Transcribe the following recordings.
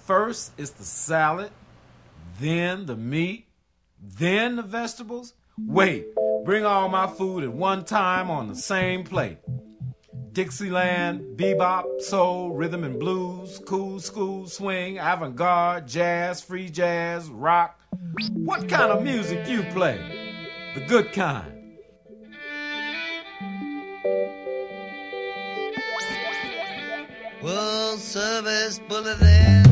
First is the salad, then the meat, then the vegetables. Wait, bring all my food at one time on the same plate. Dixieland, bebop, soul, rhythm and blues, cool school, swing, avant-garde, jazz, free jazz, rock. What kind of music you play? The good kind. World Service Bulletin.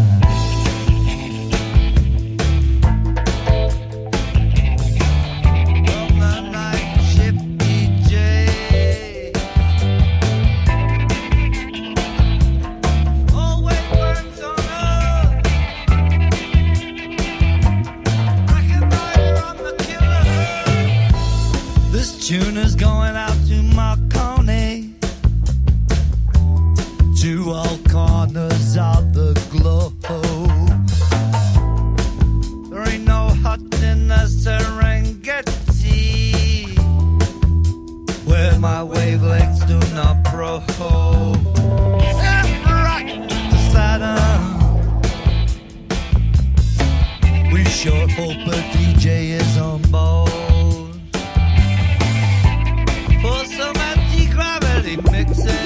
From the night ship DJ. Always works on us. Recognizer on the killer. This tune is going out to Marconi. To all corners of the globe. There ain't no hut in the Serengeti where my wavelengths do not probe. Left, right to Saturn. We sure hope a DJ is on board for some anti-gravity mixing.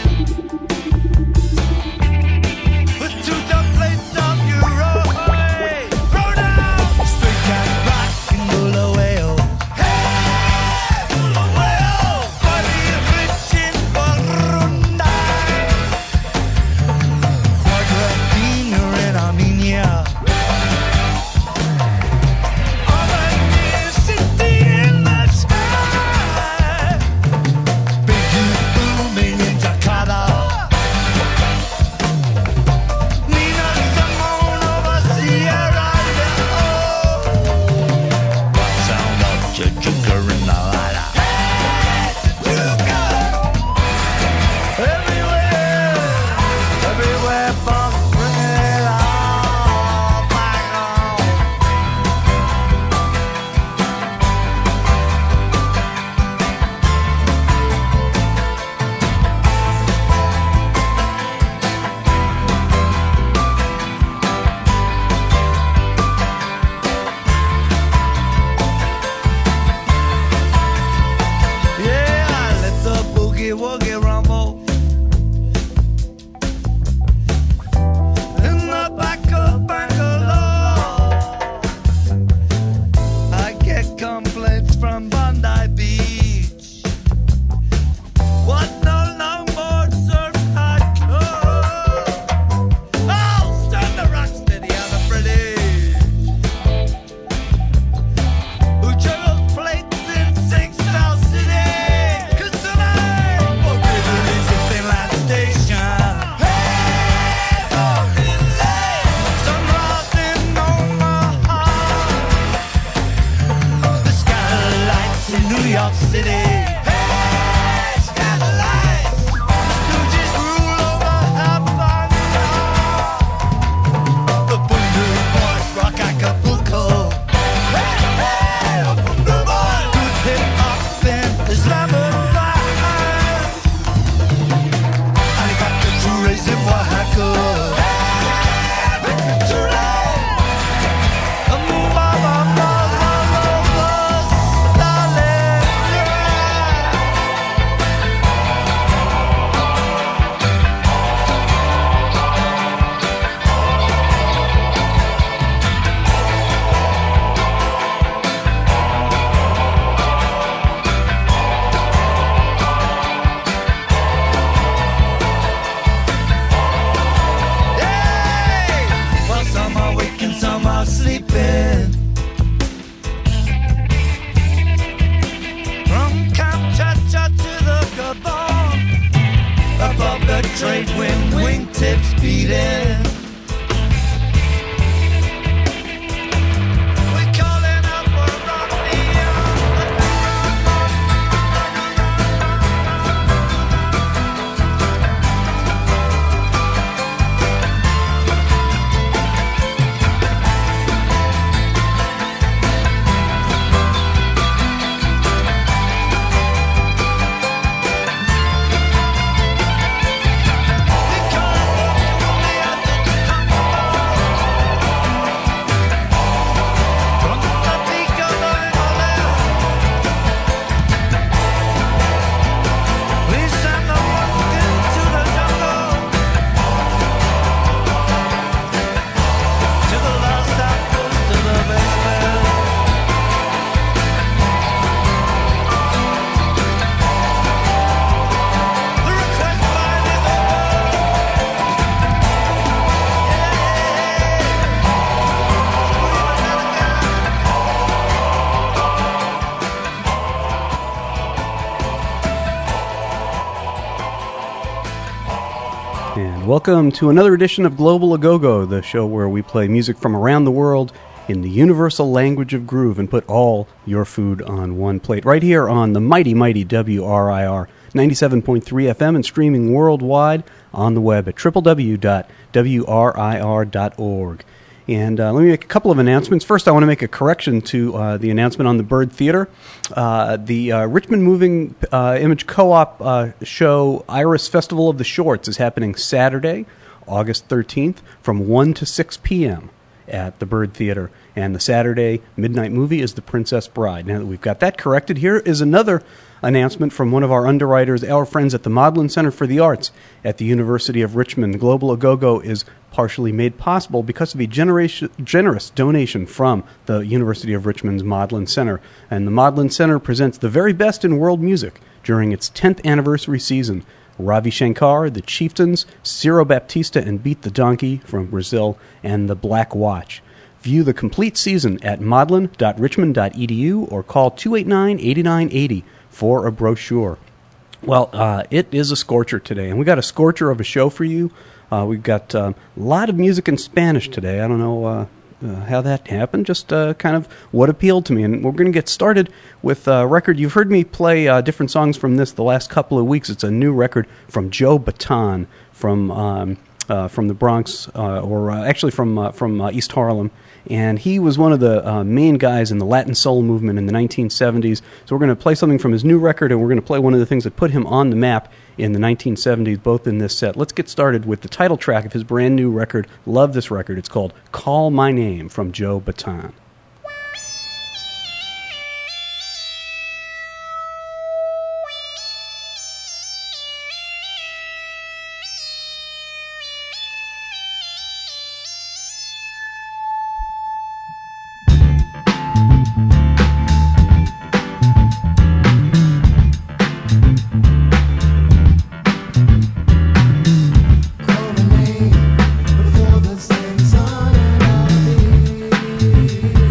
Welcome to another edition of Global A-Go-Go, the show where we play music from around the world in the universal language of groove and put all your food on one plate. Right here on the mighty, mighty WRIR 97.3 FM and streaming worldwide on the web at www.wrir.org. And let me make a couple of announcements. First, I want to make a correction to the announcement on the Bird Theater. The Richmond Moving Image Co-op show, Iris Festival of the Shorts, is happening Saturday, August 13th, from 1 to 6 p.m. at the Bird Theater. And the Saturday midnight movie is The Princess Bride. Now that we've got that corrected, here is another announcement from one of our underwriters, our friends at the Modlin Center for the Arts at the University of Richmond. Global A-Go-Go is partially made possible because of a generous donation from the University of Richmond's Modlin Center. And the Modlin Center presents the very best in world music during its 10th anniversary season. Ravi Shankar, the Chieftains, Ciro Baptista and Beat the Donkey from Brazil, and the Black Watch. View the complete season at modlin.richmond.edu or call 289-8980 for a brochure. Well, it is a scorcher today, and we got a scorcher of a show for you. We've got a lot of music in Spanish today. I don't know how that happened, just kind of what appealed to me. And we're going to get started with a record. You've heard me play different songs from this the last couple of weeks. It's a new record from Joe Bataan from the Bronx, or actually from East Harlem. And he was one of the main guys in the Latin soul movement in the 1970s. So we're going to play something from his new record, and we're going to play one of the things that put him on the map in the 1970s, both in this set. Let's get started with the title track of his brand new record. Love this record. It's called Call My Name from Joe Bataan. Call my name before the setting sun, and I'll be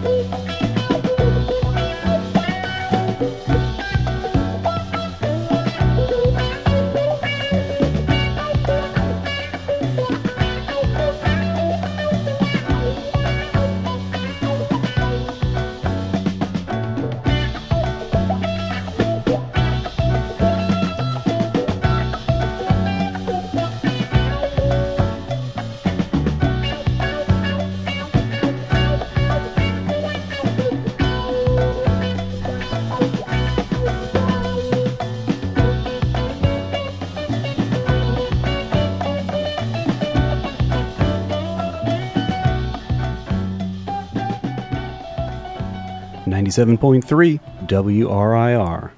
.3 WRIR.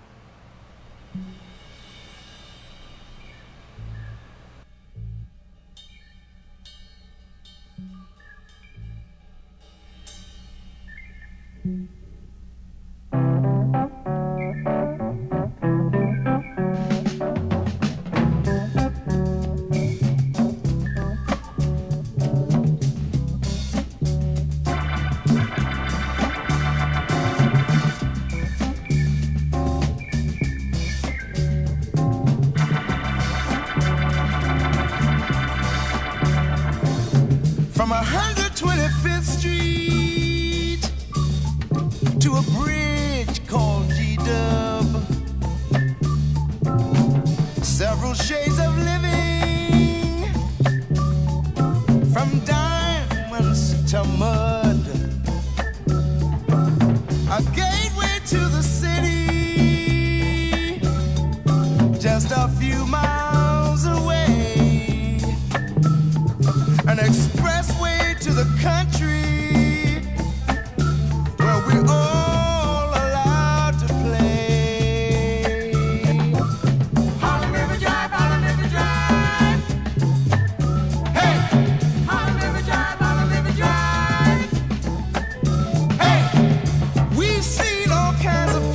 From 125th Street to a bridge called G-Dub, several shades of living, from diamonds to mud, a gateway to the city, just a few miles away, an expressway to the country where we're all allowed to play. Harlem River Drive, Harlem River Drive. Hey! Harlem River Drive, Harlem River Drive. Hey! We've seen all kinds of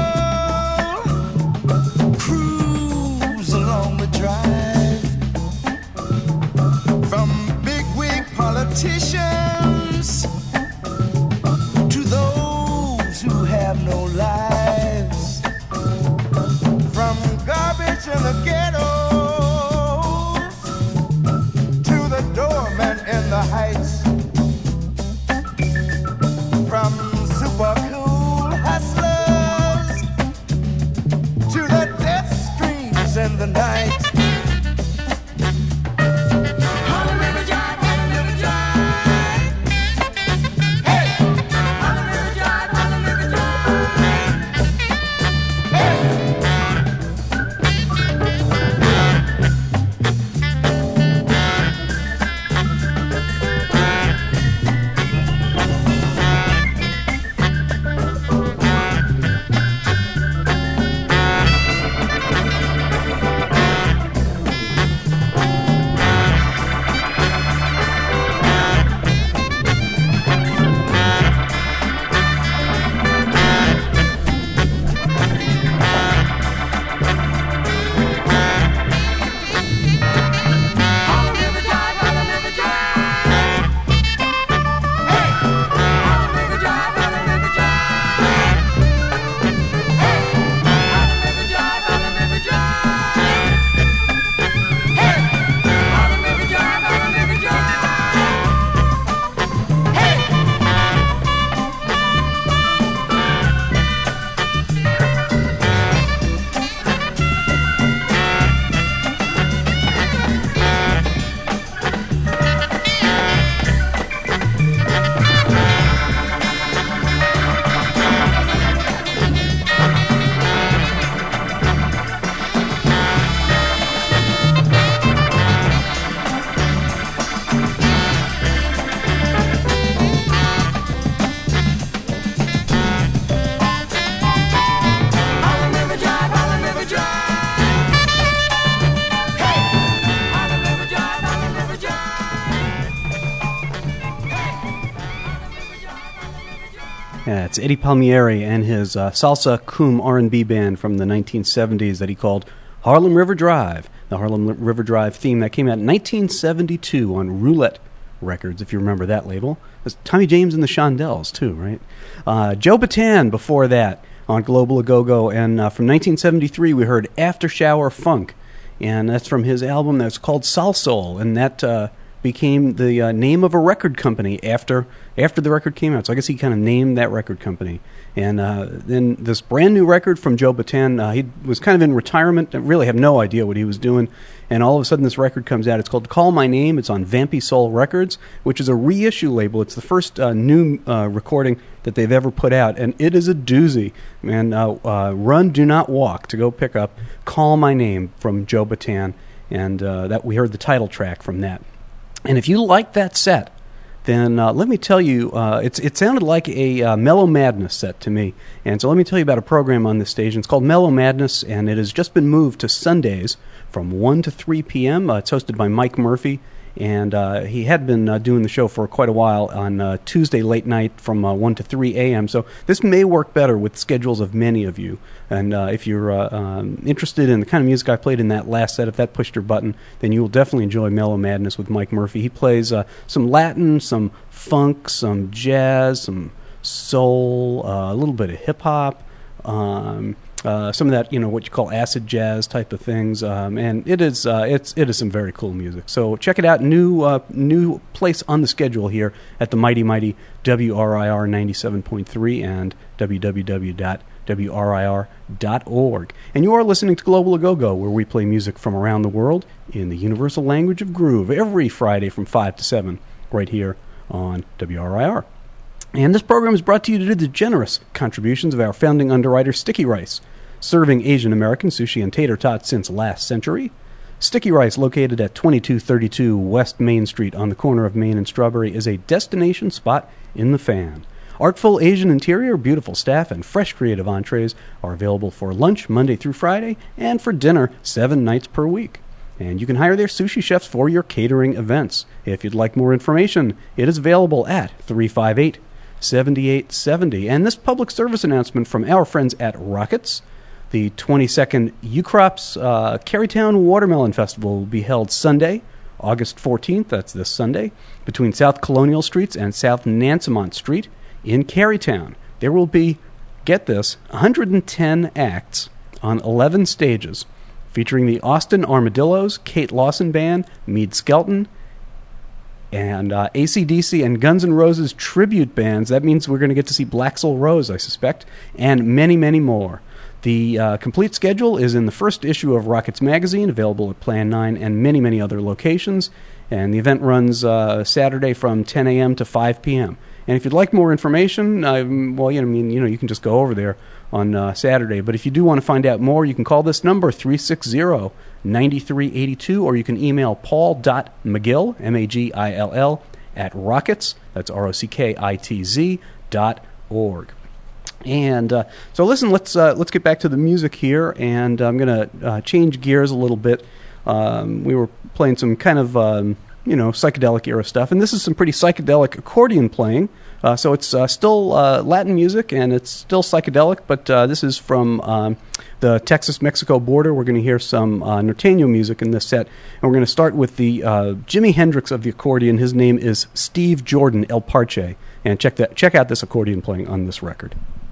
people cruise along the drive, from bigwig politicians to those who have no lives, from garbage in the ghettos to the doorman in the heights, from super cool hustlers to the death streams in the night. Harlem River Drive, Harlem River Drive. Hey! Harlem River Drive, Harlem River Drive. Hey! Harlem River Drive, Harlem River Drive. Hey! Harlem River Drive, Harlem River Drive. Hey! Harlem River Drive, Harlem River Drive. Hey! Harlem River Drive, Harlem River Drive. Hey! Harlem River Drive, Harlem River Drive. Hey! Harlem River Drive, Harlem River Drive. Hey! Harlem River Drive, Harlem River Drive. Yeah, it's Eddie Palmieri and his salsa cum R&B band from the 1970s that he called Harlem River Drive. The Harlem River Drive theme that came out in 1972 on Roulette Records, if you remember that label. There's Tommy James and the Shondells, too, right? Joe Bataan before that on Global A Go-Go. And from 1973, we heard After Shower Funk. And that's from his album that's called Salsoul. And that became the name of a record company after the record came out. So I guess he kind of named that record company. And then this brand new record from Joe Bataan, he was kind of in retirement, really have no idea what he was doing. And all of a sudden this record comes out. It's called Call My Name. It's on Vampy Soul Records, which is a reissue label. It's the first new recording that they've ever put out. And it is a doozy. Man, run, do not walk to go pick up Call My Name from Joe Bataan. And that we heard the title track from that. And if you like that set, then let me tell you, it sounded like a Mellow Madness set to me. And so let me tell you about a program on this station. It's called Mellow Madness, and it has just been moved to Sundays from 1 to 3 p.m. It's hosted by Mike Murphy, and he had been doing the show for quite a while on Tuesday late night from 1 to 3 a.m. So this may work better with schedules of many of you. And if you're interested in the kind of music I played in that last set, if that pushed your button, then you will definitely enjoy Mellow Madness with Mike Murphy. He plays some Latin, some funk, some jazz, some soul, a little bit of hip-hop, some of that, what you call acid jazz type of things, and it is some very cool music. So check it out. New place on the schedule here at the mighty WRIR 97.3 and www.wrir.org. And you are listening to Global A Go-Go, where we play music from around the world in the universal language of groove every Friday from 5 to 7 right here on WRIR. And this program is brought to you due to the generous contributions of our founding underwriter, Sticky Rice, serving Asian American sushi and tater tots since last century. Sticky Rice, located at 2232 West Main Street on the corner of Main and Strawberry, is a destination spot in the fan. Artful Asian interior, beautiful staff, and fresh creative entrees are available for lunch Monday through Friday and for dinner 7 nights per week. And you can hire their sushi chefs for your catering events. If you'd like more information, it is available at 358-7870. And this public service announcement from our friends at Rockets: the 22nd UCROPS Carytown Watermelon Festival will be held Sunday, August 14th, that's this Sunday, between South Colonial Streets and South Nansemont Street in Carytown. There will be, get this, 110 acts on 11 stages, featuring the Austin Armadillos, Kate Lawson Band, Meade Skelton, and AC/DC and Guns N' Roses tribute bands. That means we're going to get to see Black Soul Rose, I suspect, and many, many more. The complete schedule is in the first issue of Rockets Magazine, available at Plan 9 and many, many other locations. And the event runs Saturday from 10 a.m. to 5 p.m. And if you'd like more information, you can just go over there on Saturday. But if you do want to find out more, you can call this number, 360-9382, or you can email paul.magill, M-A-G-I-L-L, at rockets, that's ROCKITZ.org. And so listen, let's get back to the music here, and I'm going to change gears a little bit. We were playing some kind of psychedelic era stuff, and this is some pretty psychedelic accordion playing. So it's still Latin music, and it's still psychedelic, but this is from the Texas-Mexico border. We're going to hear some norteño music in this set, and we're going to start with the Jimi Hendrix of the accordion. His name is Steve Jordan El Parche, and check out this accordion playing on this record.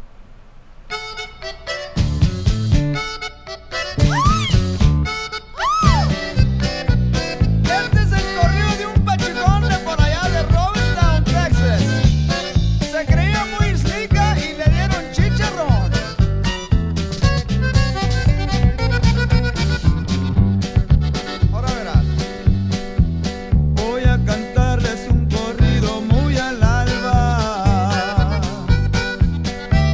Este es el corrido de un pachecón de por allá de Robertstown, Texas. Se creía muy slica y le dieron chicharrón. Ahora verás. Voy a cantarles un corrido muy al alba.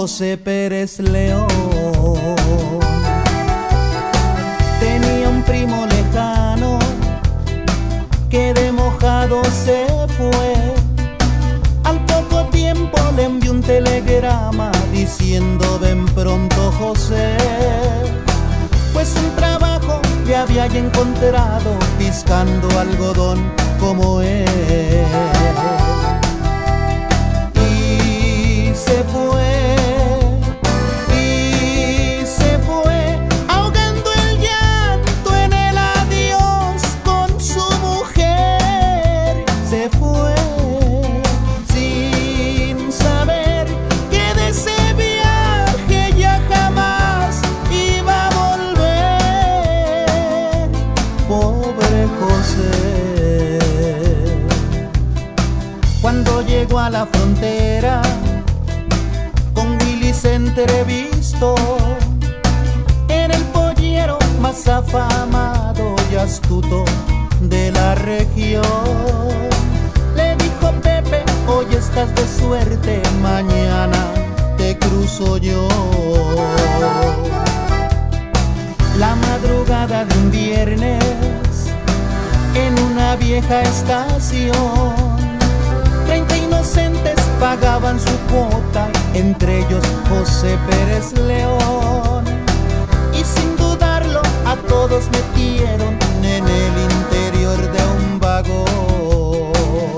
José Pérez León. Tenía un primo lejano que de mojado se fue. Al poco tiempo le envió un telegrama diciendo ven pronto José, pues un trabajo le había ya encontrado piscando algodón como él. Y se fue, ahogando el llanto en el adiós con su mujer. Se fue sin saber que de ese viaje ya jamás iba a volver. Pobre José. Cuando llegó a la frontera, con Willy se entrevistó. Era el pollero más afamado y astuto de la región. Le dijo Pepe, hoy estás de suerte, mañana te cruzo yo. La madrugada de un viernes, en una vieja estación, 30 inocentes pagaban su cuota, entre ellos José Pérez León. Y sin dudarlo a todos metieron en el interior de un vagón.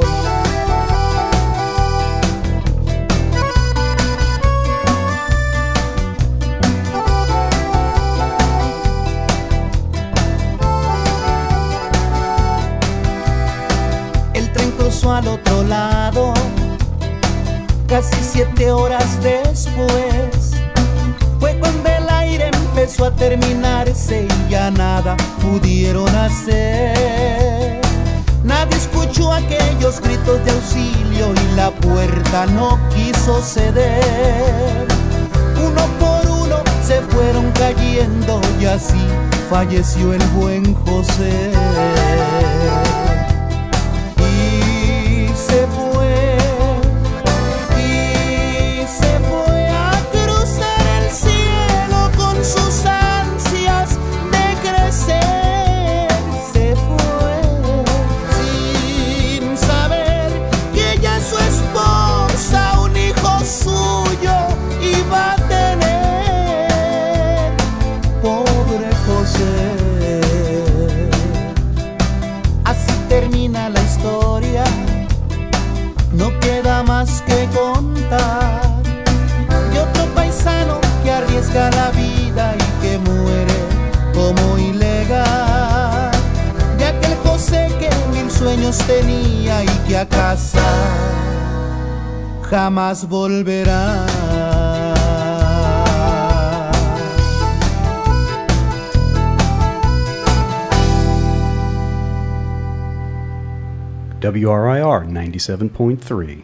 El tren cruzó al otro lado, casi 7 horas después. Fue cuando el aire empezó a terminarse y ya nada pudieron hacer. Nadie escuchó aquellos gritos de auxilio y la puerta no quiso ceder. Uno por uno se fueron cayendo y así falleció el buen José. Y se fue a cruzar el cielo con sus ansias de crecer. Se fue sin saber que ya su esposa, un hijo suyo, iba a tener. Pobre José. Así termina la historia, no queda más que contar de otro paisano que arriesga la vida y que muere como ilegal, de aquel José que 1000 sueños tenía y que a casa jamás volverá. WRIR 97.3.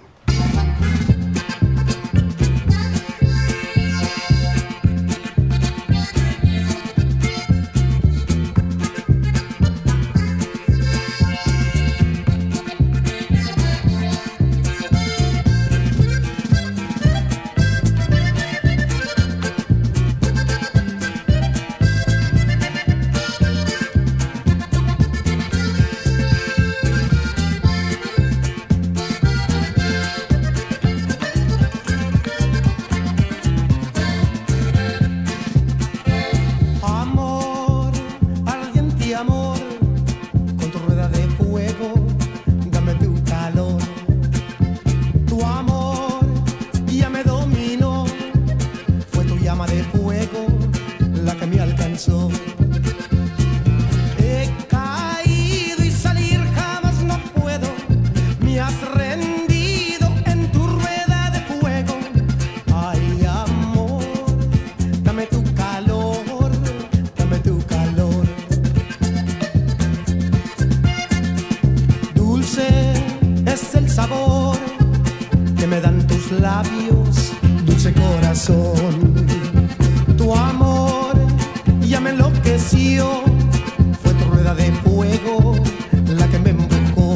labios, dulce corazón. Tu amor ya me enloqueció, fue tu rueda de fuego la que me empujó.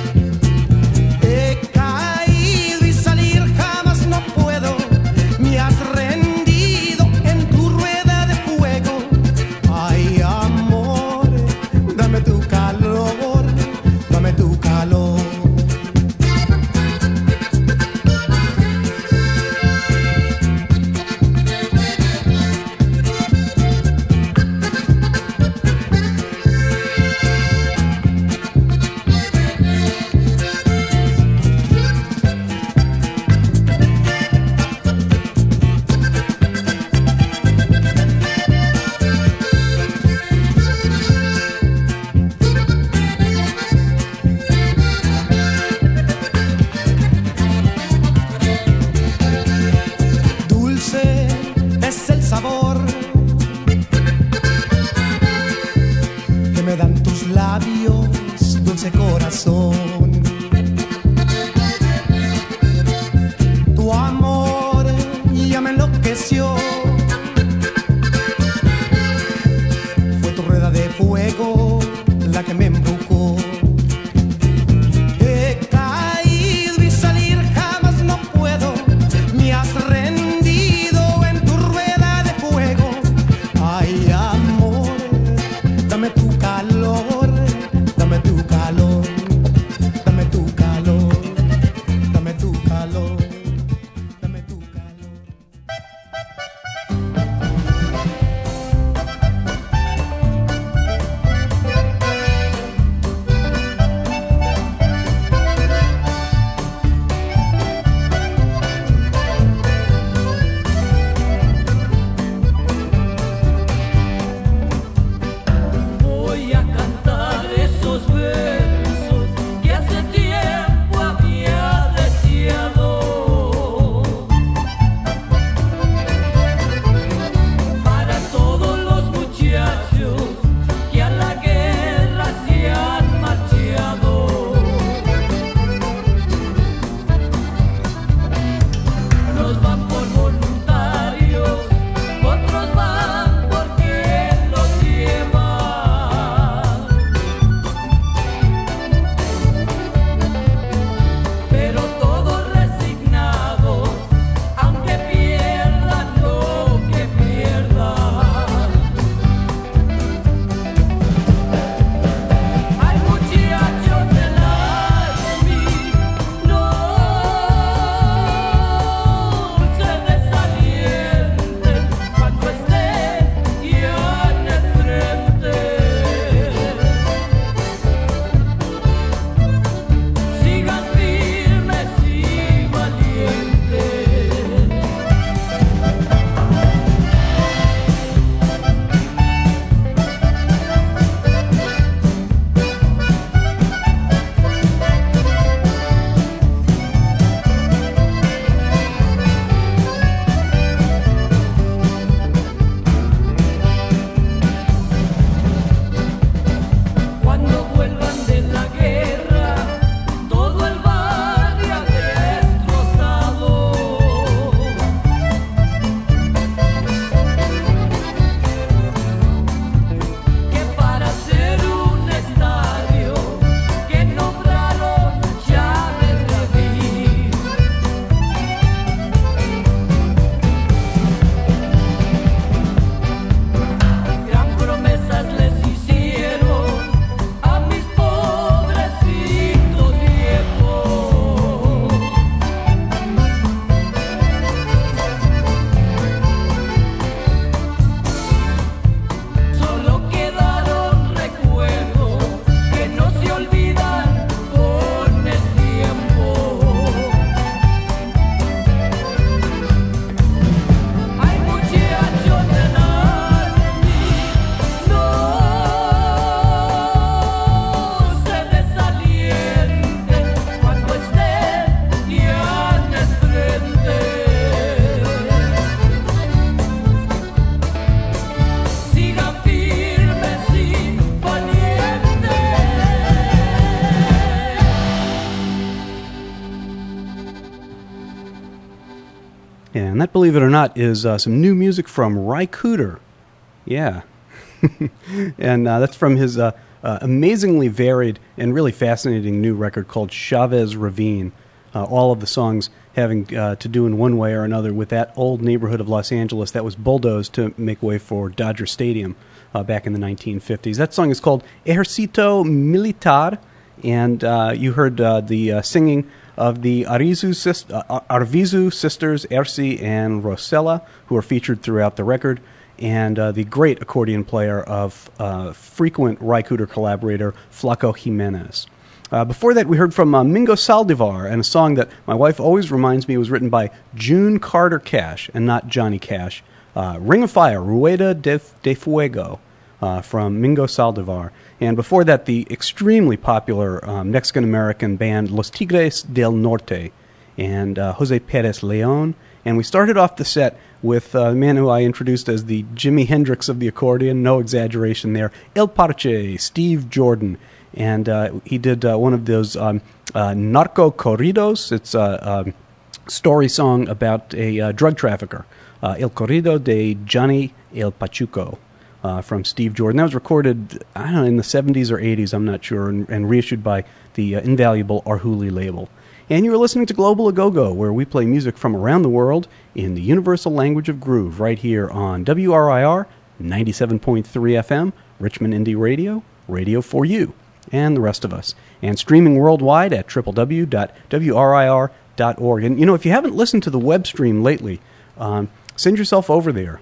He caído y salir jamás no puedo, me has tus labios, dulce corazón. Tu amor ya me enloqueció. Fue tu rueda de fuego la que me embrujó. He caído y salir jamás no puedo. Me has rendido en tu rueda de fuego. Ay, amor, dame tu calor, dame tu calor, dame tu calor, dame tu calor, dame tu calor. Voy a cantar esos versos que hace tiempo había deseado para todos los muchachos que a la guerra se han marchado. Unos van por voluntarios, otros van porque los lleva. Pero todos resignados, aunque pierdan lo que pierdan. Hay muchachos del army, no se desalienten cuando estén ya en el frente. Sigan firmes y valientes. Cuando vuelvan de la guerra, todo el barrio destrozado. Que para hacer un estadio que nombraron Chávez David. Gran promesas les hicieron a mis pobrecitos viejos. Solo quedaron recuerdos que no se olvidan con el tiempo. Hay muchachos del army, no se desalienten cuando estén ya en el frente. Sigan firmes y valientes. And that, believe it or not, is some new music from Ry Cooder. Yeah. And that's from his amazingly varied and really fascinating new record called Chavez Ravine. All of the songs having to do in one way or another with that old neighborhood of Los Angeles that was bulldozed to make way for Dodger Stadium back in the 1950s. That song is called Ejército Militar, and you heard the singing of the Arvizu sisters, Ersi and Rosella, who are featured throughout the record, and the great accordion player of frequent Ry Cooder collaborator Flaco Jimenez. Before that, we heard from Mingo Saldivar, and a song that my wife always reminds me was written by June Carter Cash and not Johnny Cash. Ring of Fire, Rueda de Fuego, from Mingo Saldivar. And before that, the extremely popular Mexican-American band Los Tigres del Norte, and Jose Perez Leon And we started off the set with a man who I introduced as the Jimi Hendrix of the accordion, no exaggeration there, El Parche, Steve Jordan. And he did one of those narco corridos. It's a story song about a drug trafficker, El Corrido de Johnny El Pachuco, from Steve Jordan. That was recorded, I don't know, in the 70s or 80s, I'm not sure, and reissued by the invaluable Arhoolie label. And you're listening to Global A-Go-Go, where we play music from around the world in the universal language of groove, right here on WRIR 97.3 FM, Richmond Indie Radio, radio for you and the rest of us, and streaming worldwide at www.wrir.org. And, you know, if you haven't listened to the web stream lately, send yourself over there.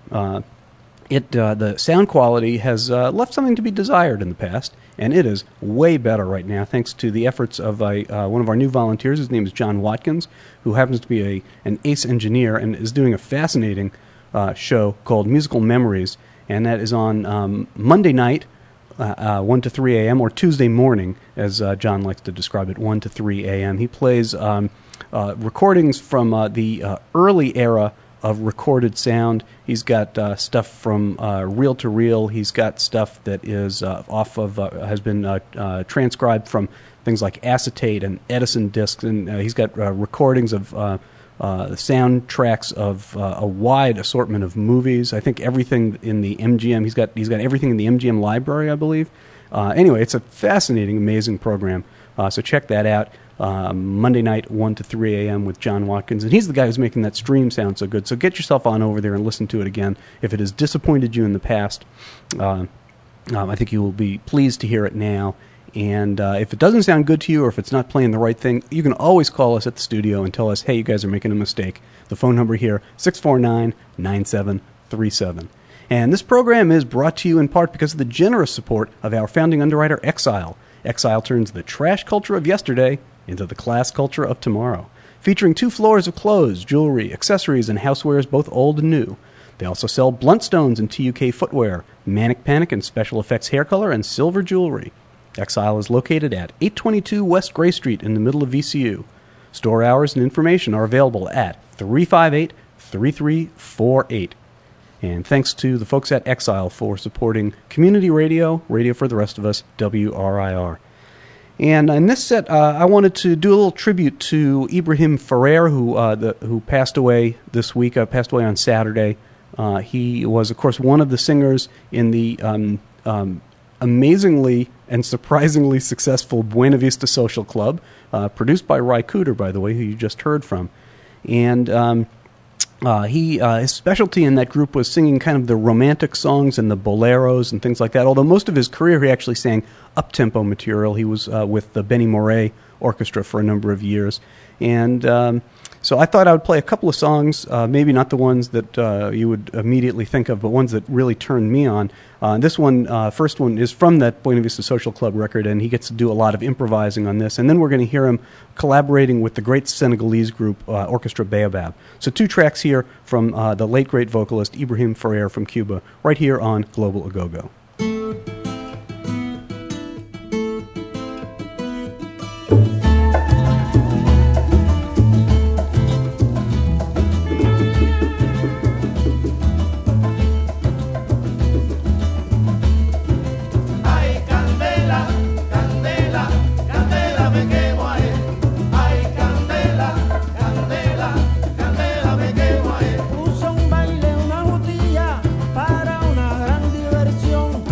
The sound quality has left something to be desired in the past, and it is way better right now, thanks to the efforts of one of our new volunteers. His name is John Watkins, who happens to be an ace engineer and is doing a fascinating show called Musical Memories, and that is on Monday night, 1 to 3 a.m., or Tuesday morning, as John likes to describe it, 1 to 3 a.m. He plays recordings from the early era of recorded sound. He's got stuff from reel to reel. He's got stuff that is has been transcribed from things like acetate and Edison discs, and he's got recordings of soundtracks of a wide assortment of movies. I think everything in the MGM. He's got everything in the MGM library, I believe. Anyway, it's a fascinating, amazing program. So check that out. Monday night, 1 to 3 a.m. with John Watkins. And he's the guy who's making that stream sound so good. So get yourself on over there and listen to it again. If it has disappointed you in the past, I think you will be pleased to hear it now. And if it doesn't sound good to you, or if it's not playing the right thing, you can always call us at the studio and tell us, hey, you guys are making a mistake. The phone number here, 649-9737. And this program is brought to you in part because of the generous support of our founding underwriter, Exile. Exile turns the trash culture of yesterday into the class culture of tomorrow, featuring 2 floors of clothes, jewelry, accessories, and housewares, both old and new. They also sell Bluntstones and TUK footwear, Manic Panic and special effects hair color, and silver jewelry. Exile is located at 822 West Gray Street in the middle of VCU. Store hours and information are available at 358-3348. And thanks to the folks at Exile for supporting community radio, radio for the rest of us, WRIR. And in this set, I wanted to do a little tribute to Ibrahim Ferrer, who passed away this week. Passed away on Saturday. He was, of course, one of the singers in the amazingly and surprisingly successful Buena Vista Social Club, produced by Ry Cooder, by the way, who you just heard from. And his specialty in that group was singing kind of the romantic songs and the boleros and things like that. Although most of his career he actually sang up-tempo material. He was with the Benny Moré Orchestra for a number of years. And so I thought I would play a couple of songs, maybe not the ones that you would immediately think of, but ones that really turned me on. This one, first one, is from that Buena Vista Social Club record, and he gets to do a lot of improvising on this. And then we're going to hear him collaborating with the great Senegalese group, Orchestra Baobab. So 2 tracks here from the late, great vocalist Ibrahim Ferrer from Cuba, right here on Global A-Go-Go. Puso un baile, una botella para una gran diversión.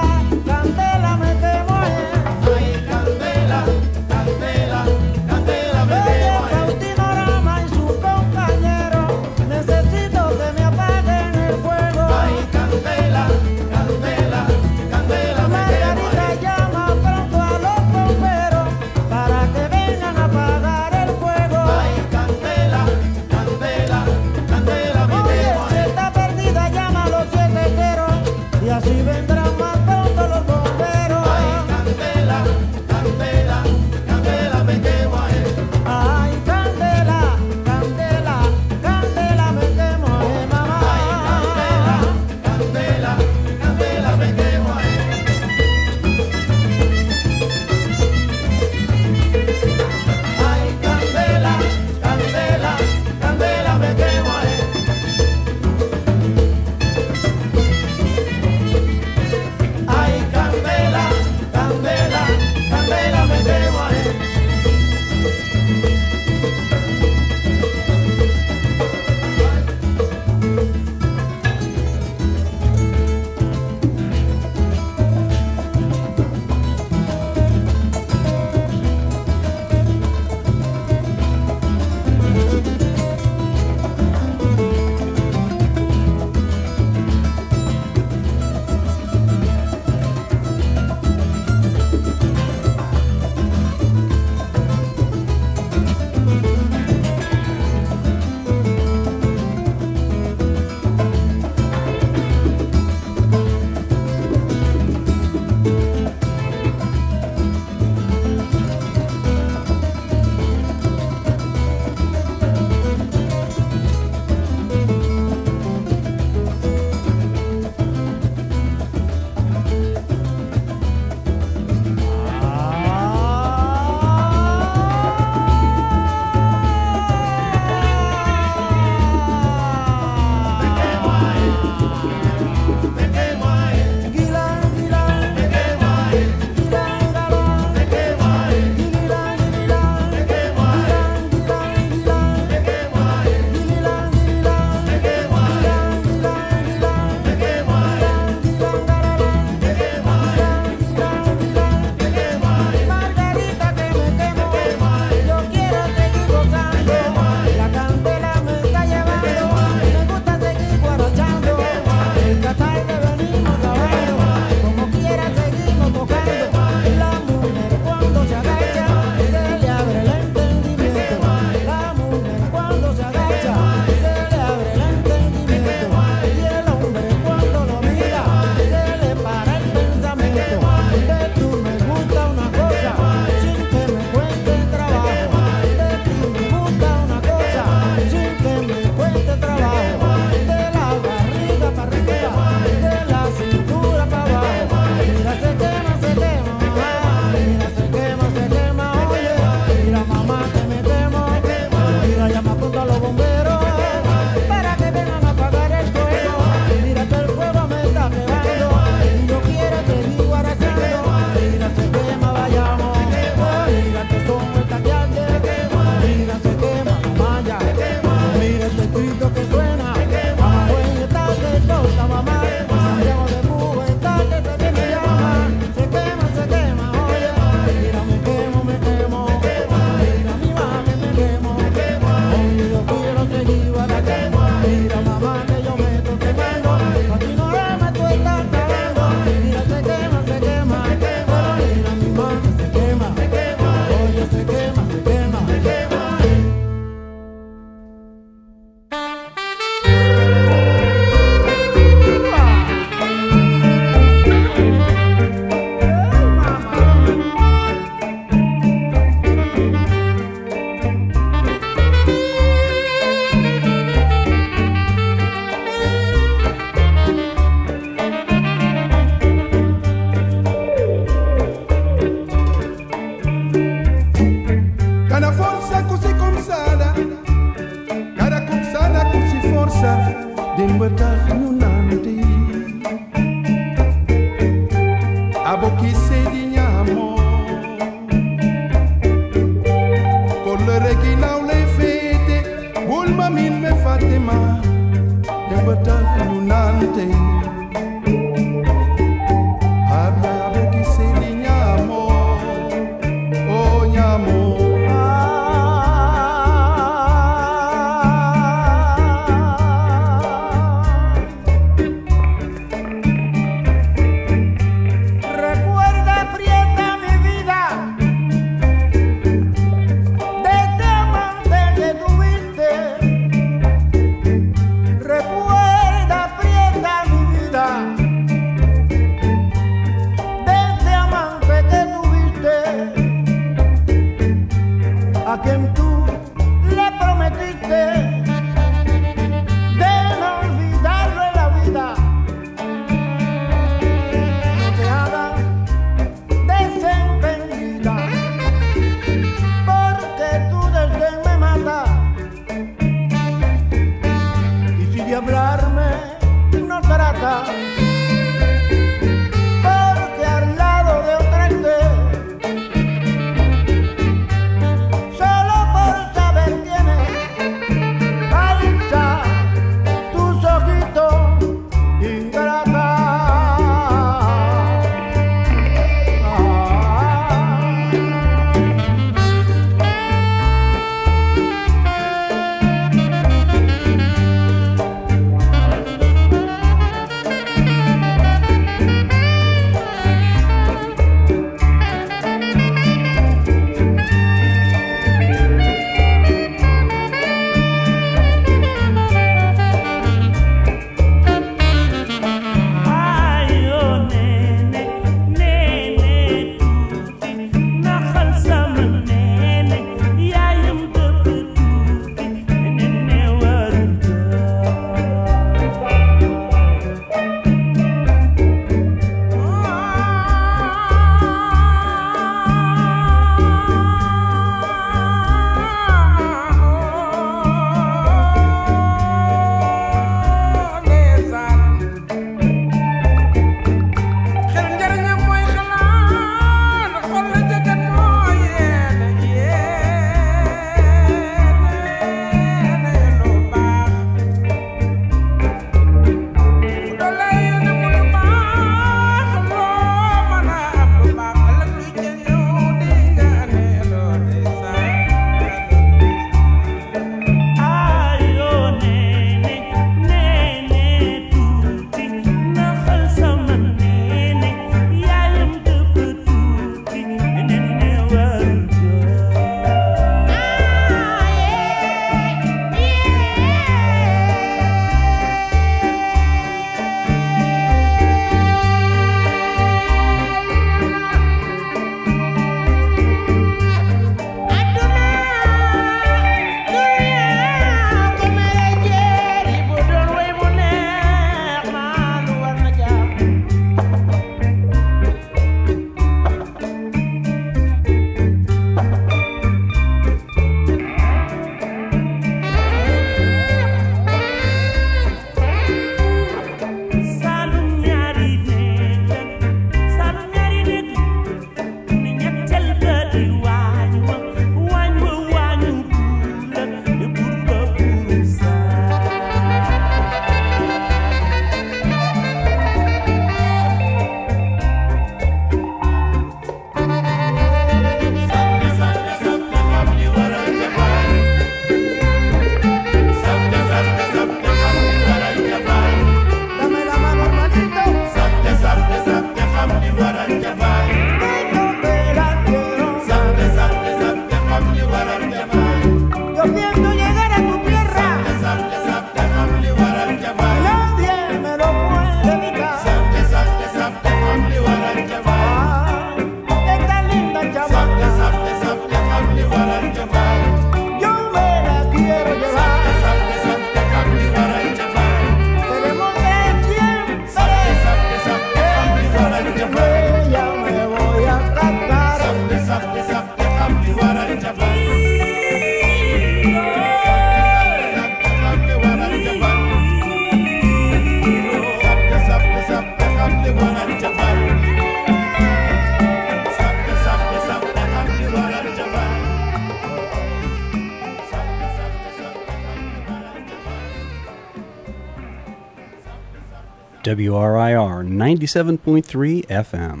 WRIR 97.3 FM.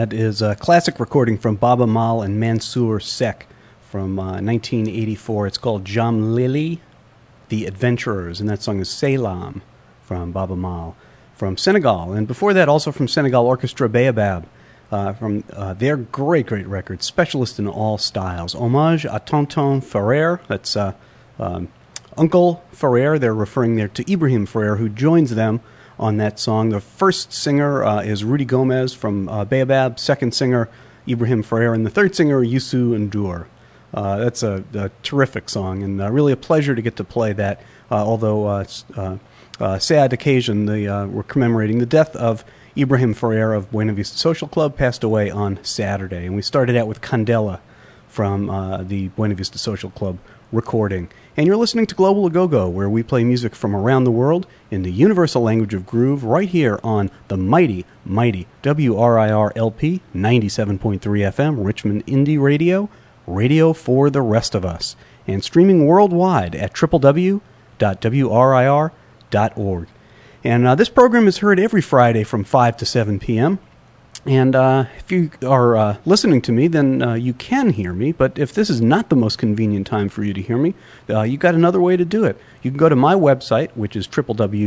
That is a classic recording from Baba Mal and Mansour Sek from 1984. It's called Jam Lili, The Adventurers, and that song is Selam from Baba Mal from Senegal. And before that, also from Senegal, Orchestra Baobab from their great record, Specialist in All Styles. Hommage à Tonton Ferrer, that's Uncle Ferrer. They're referring there to Ibrahim Ferrer, who joins them on that song. The first singer is Rudy Gomez from Baobab, second singer Ibrahim Ferrer, and the third singer Youssou N'Dour. That's a terrific song, and really a pleasure to get to play that, although it's a sad occasion. We're commemorating the death of Ibrahim Ferrer of Buena Vista Social Club, passed away on Saturday. And we started out with Candela from the Buena Vista Social Club recording. And you're listening to Global A-Go-Go, where we play music from around the world in the universal language of groove, right here on the mighty WRIR-LP 97.3 FM, Richmond Indie Radio, radio for the rest of us, and streaming worldwide at www.wrir.org. And this program is heard every Friday from 5 to 7 p.m., and if you are listening to me, then you can hear me. But if this is not the most convenient time for you to hear me, you've got another way to do it. You can go to my website, which is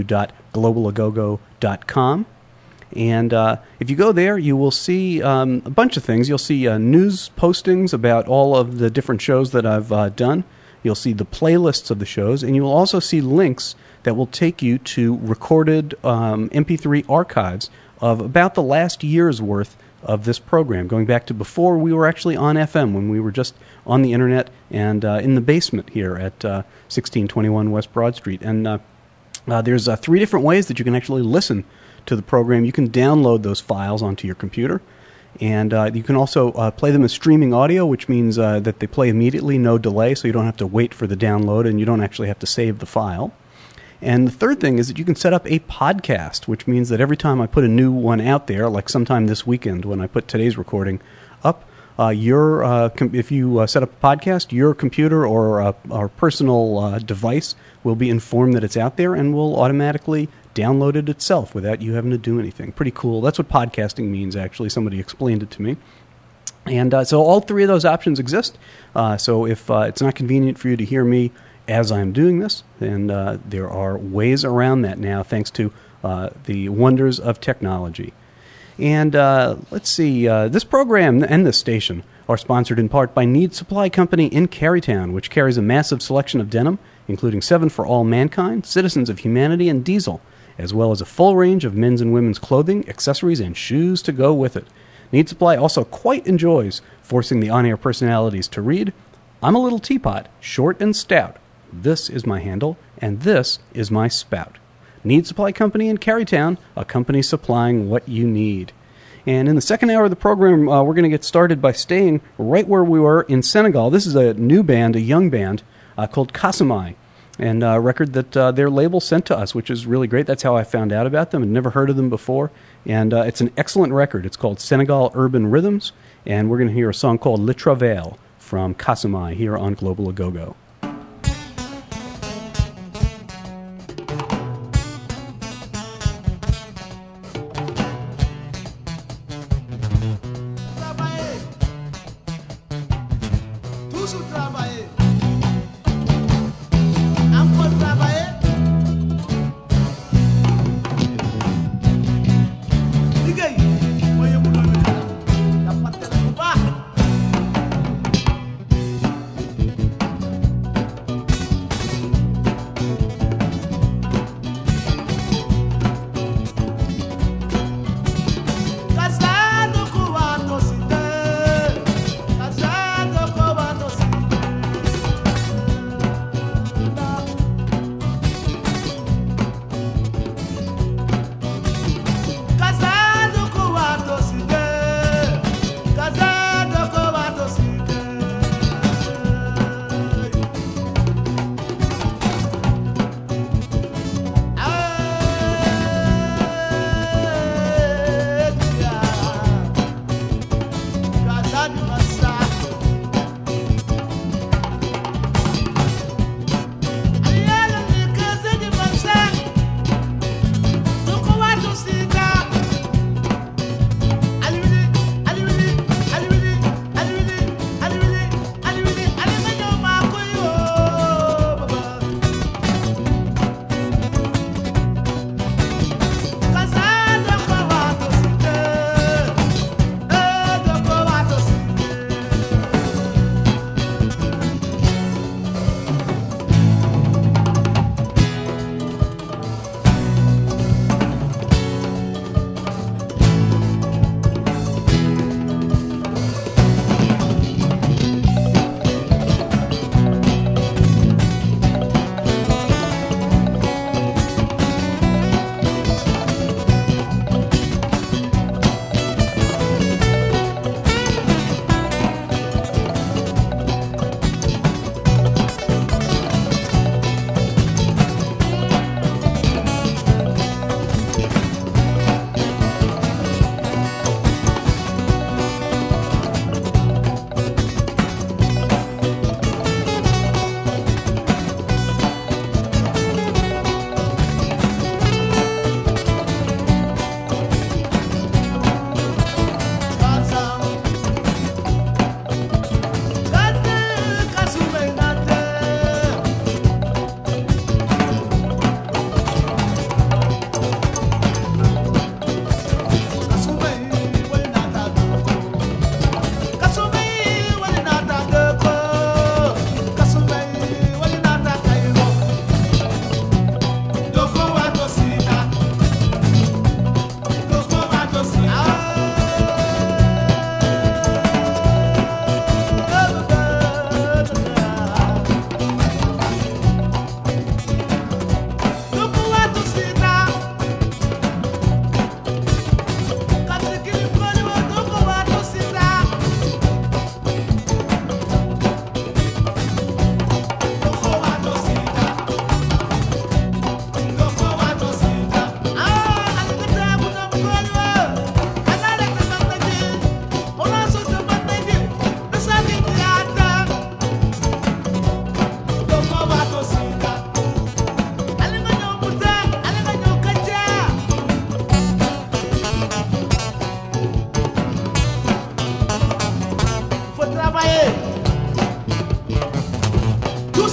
www.globalagogo.com. And if you go there, you will see a bunch of things. You'll see news postings about all of the different shows that I've done. You'll see the playlists of the shows. And you will also see links that will take you to recorded MP3 archives of about the last year's worth of this program, going back to before we were actually on FM, when we were just on the internet and in the basement here at 1621 West Broad Street. And there's 3 different ways that you can actually listen to the program. You can download those files onto your computer, and you can also play them as streaming audio, which means that they play immediately, no delay, so you don't have to wait for the download, and you don't actually have to save the file. And the third thing is that you can set up a podcast, which means that every time I put a new one out there, like sometime this weekend when I put today's recording up, if you set up a podcast, your computer or personal device will be informed that it's out there and will automatically download it itself without you having to do anything. Pretty cool. That's what podcasting means, actually. Somebody explained it to me. And so all 3 of those options exist. So if it's not convenient for you to hear me as I'm doing this, and there are ways around that now, thanks to the wonders of technology. And let's see, this program and this station are sponsored in part by Need Supply Company in Carytown, which carries a massive selection of denim, including 7 for All Mankind, Citizens of Humanity, and Diesel, as well as a full range of men's and women's clothing, accessories, and shoes to go with it. Need Supply also quite enjoys forcing the on-air personalities to read, "I'm a little teapot, short and stout. This is my handle, and this is my spout." Need Supply Company in Carytown, a company supplying what you need. And in the second hour of the program, we're going to get started by staying right where we were in Senegal. This is a new band, a young band, called Kassamai, and a record that their label sent to us, which is really great. That's how I found out about them. I'd never heard of them before, and it's an excellent record. It's called Senegal Urban Rhythms, and we're going to hear a song called Le Travail from Kassamai here on Global A-Go-Go.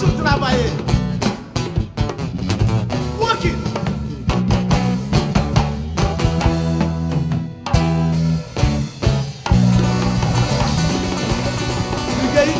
toujours travailler. Working. Liggéey.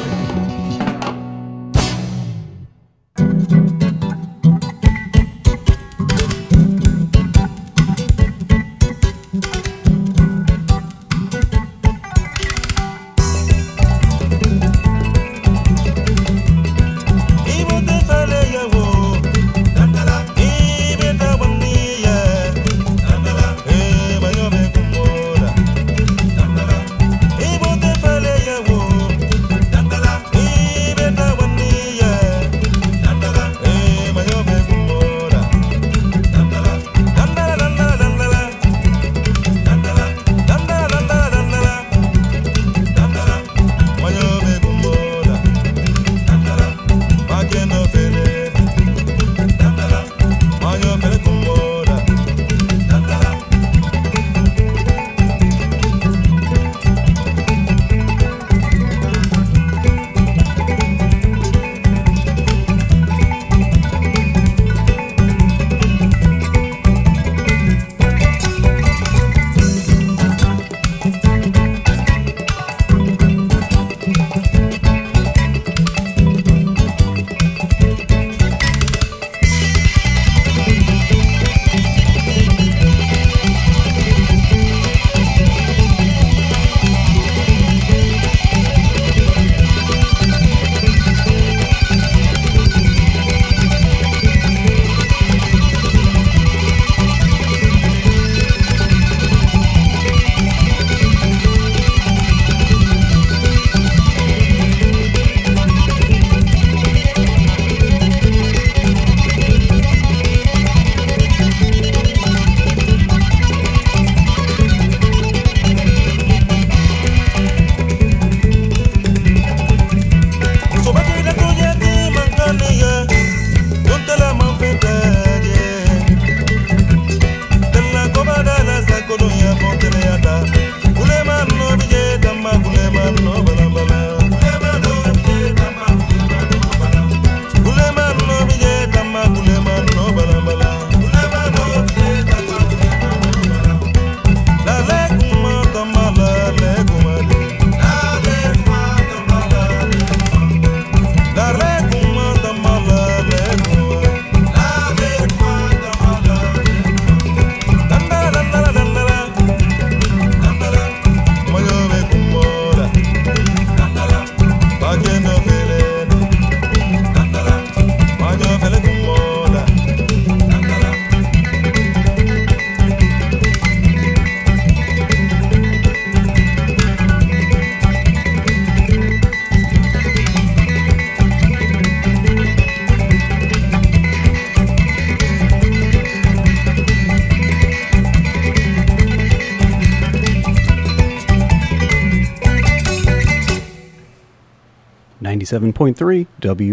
.3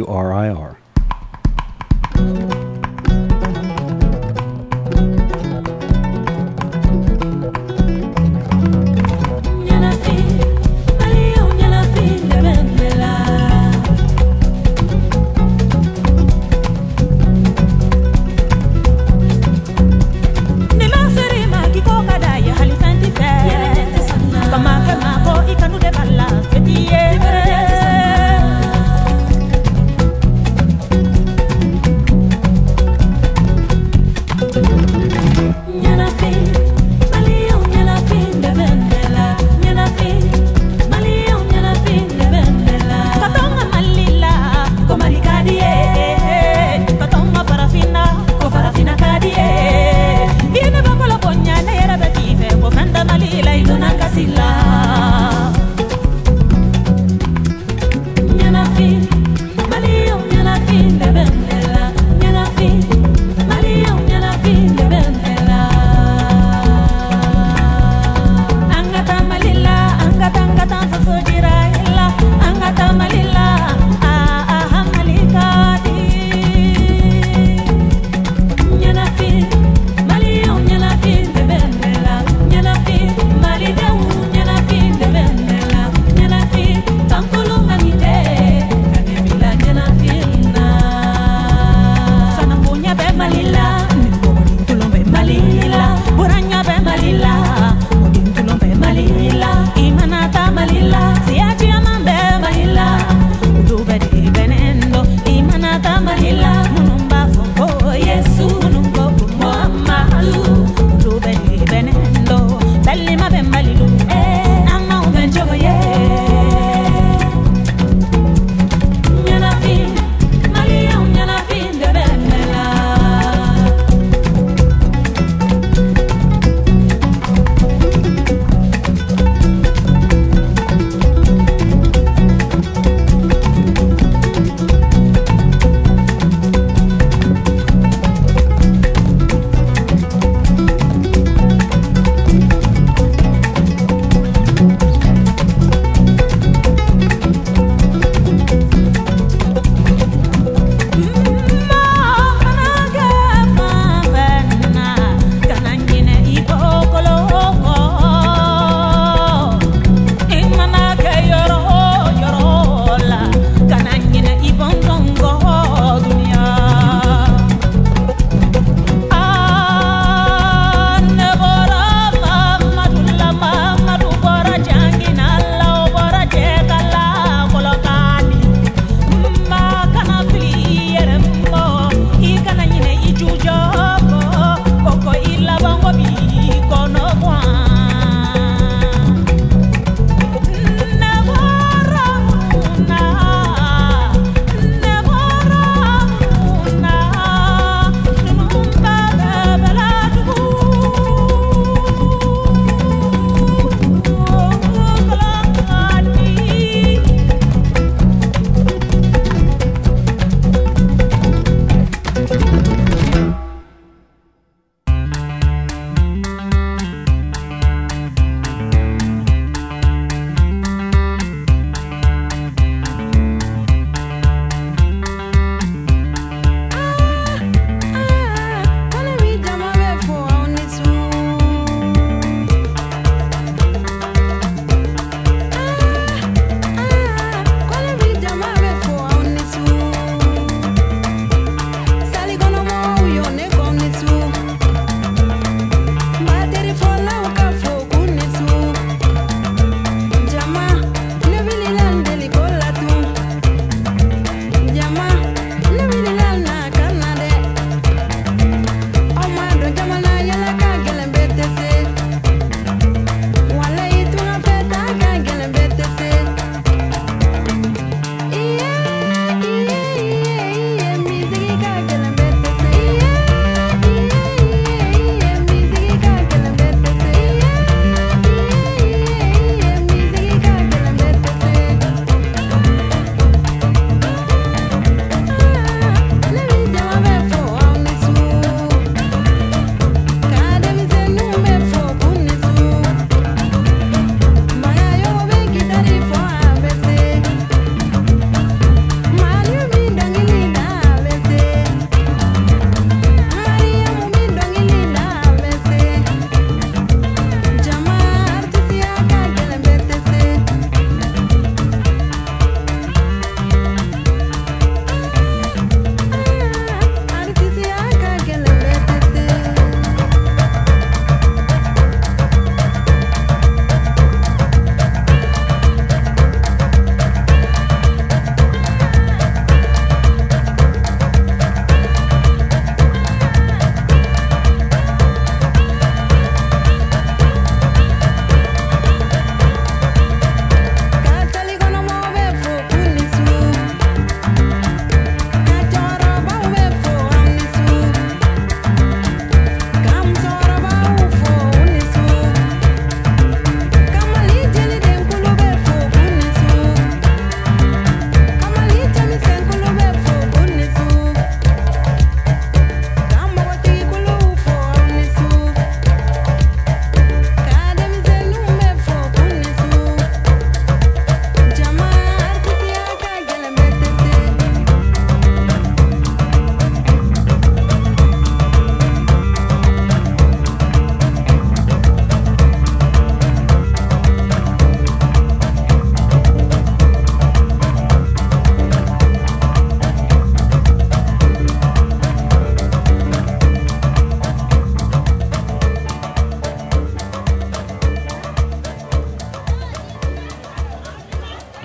WRIR.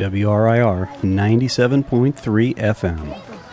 WRIR 97.3 FM.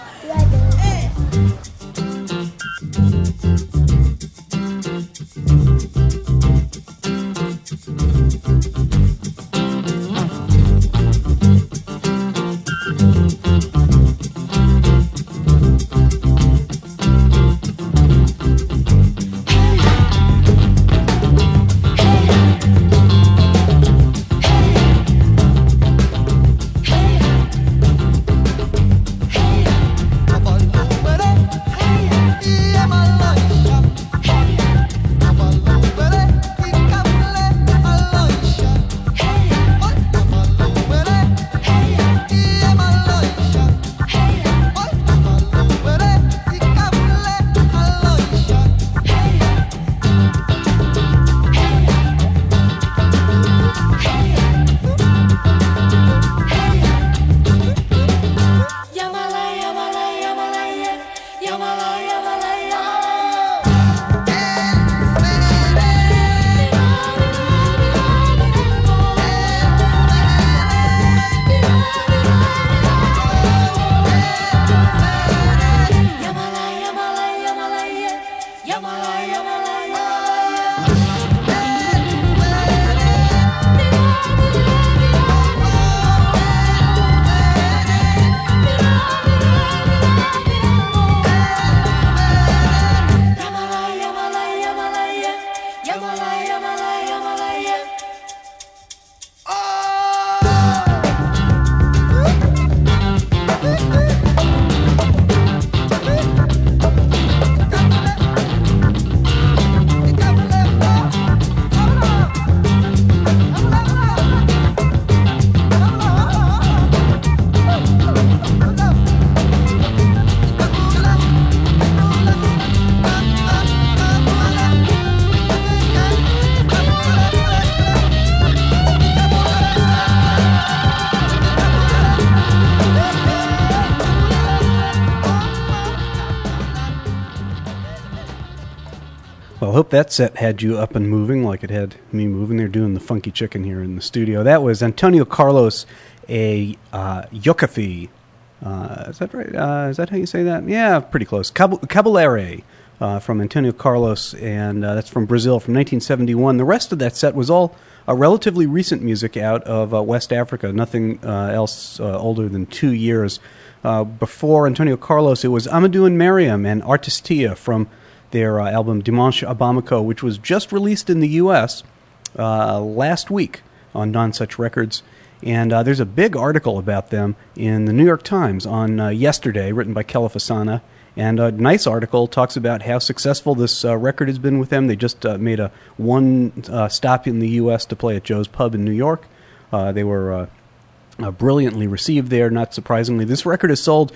Well, I hope that set had you up and moving like it had me moving. They're doing the funky chicken here in the studio. That was Antonio Carlos, a Yokafi. Is that right? Is that how you say that? Yeah, pretty close. Caballere from Antonio Carlos, and that's from Brazil from 1971. The rest of that set was all relatively recent music out of West Africa, nothing else older than 2 years. Before Antonio Carlos, it was Amadou and Mariam and Artistia from their album Dimanche à Bamako, which was just released in the U.S. Last week on Nonsuch Records. And there's a big article about them in the New York Times on yesterday, written by Kela Fasana. And a nice article talks about how successful this record has been with them. They just made a one stop in the U.S. to play at Joe's Pub in New York. They were brilliantly received there, not surprisingly. This record has sold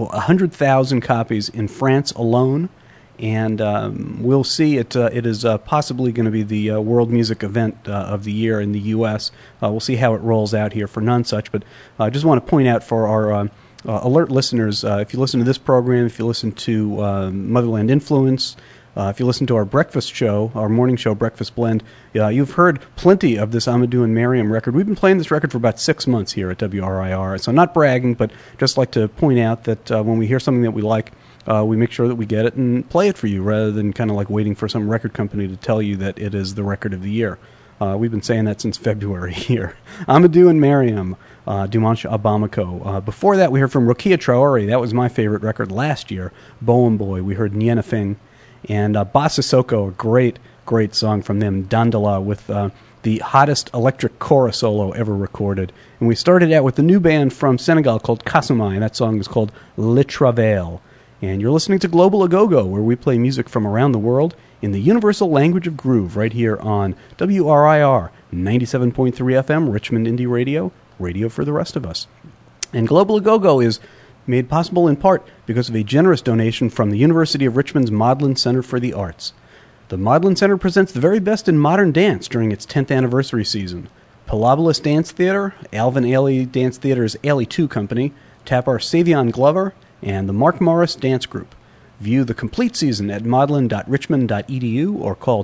100,000 copies in France alone. And we'll see. It is possibly going to be the world music event of the year in the U.S. We'll see how it rolls out here for Nonsuch. But I just want to point out for our alert listeners, if you listen to this program, if you listen to Motherland Influence, if you listen to our breakfast show, our morning show, Breakfast Blend, you've heard plenty of this Amadou and Mariam record. We've been playing this record for about 6 months here at WRIR. So not bragging, but just like to point out that when we hear something that we like, we make sure that we get it and play it for you rather than kind of like waiting for some record company to tell you that it is the record of the year. We've been saying that since February here. Amadou and Mariam, Dimanche à Bamako. Before that, we heard from Rokia Traore. That was my favorite record last year. Bowen Boy. We heard Nienafing. And Bossa Soko, a great, great song from them. Dandala with the hottest electric chorus solo ever recorded. And we started out with the new band from Senegal called Kasumai. And that song is called Le Travail. And you're listening to Global Agogo, where we play music from around the world in the universal language of groove, right here on WRIR 97.3 FM, Richmond Indie Radio, radio for the rest of us. And Global Agogo is made possible in part because of a generous donation from the University of Richmond's Modlin Center for the Arts. The Modlin Center presents the very best in modern dance during its 10th anniversary season. Palobolas Dance Theater, Alvin Ailey Dance Theater's Ailey 2 Company, Tapper Savion Glover, and the Mark Morris Dance Group. View the complete season at modlin.richmond.edu or call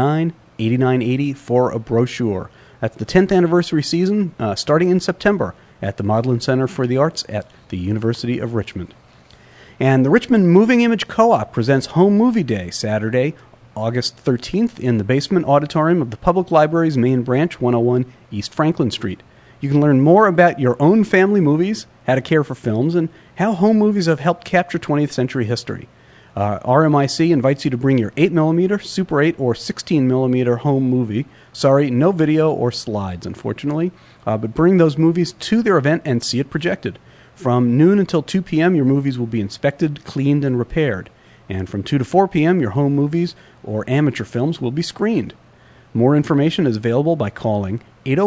289-8980 for a brochure. That's the 10th anniversary season starting in September at the Modlin Center for the Arts at the University of Richmond. And the Richmond Moving Image Co-op presents Home Movie Day, Saturday, August 13th, in the basement auditorium of the Public Library's main branch, 101 East Franklin Street. You can learn more about your own family movies, how to care for films, and how home movies have helped capture 20th century history. RMIC invites you to bring your 8mm, Super 8, or 16mm home movie. Sorry, no video or slides, unfortunately. But bring those movies to their event and see it projected. From noon until 2 p.m., your movies will be inspected, cleaned, and repaired. And from 2 to 4 p.m., your home movies or amateur films will be screened. More information is available by calling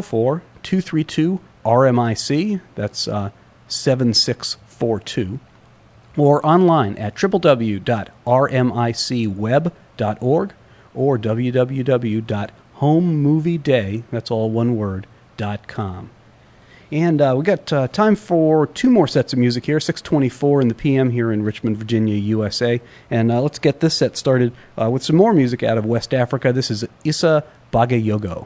804-232-RMIC, that's 7642, or online at www.rmicweb.org or www.homemovieday, that's all one word, .com. And we got time for two more sets of music here, 6:24 in the p.m. here in Richmond, Virginia, USA. And let's get this set started with some more music out of West Africa. This is Issa Bagayogo.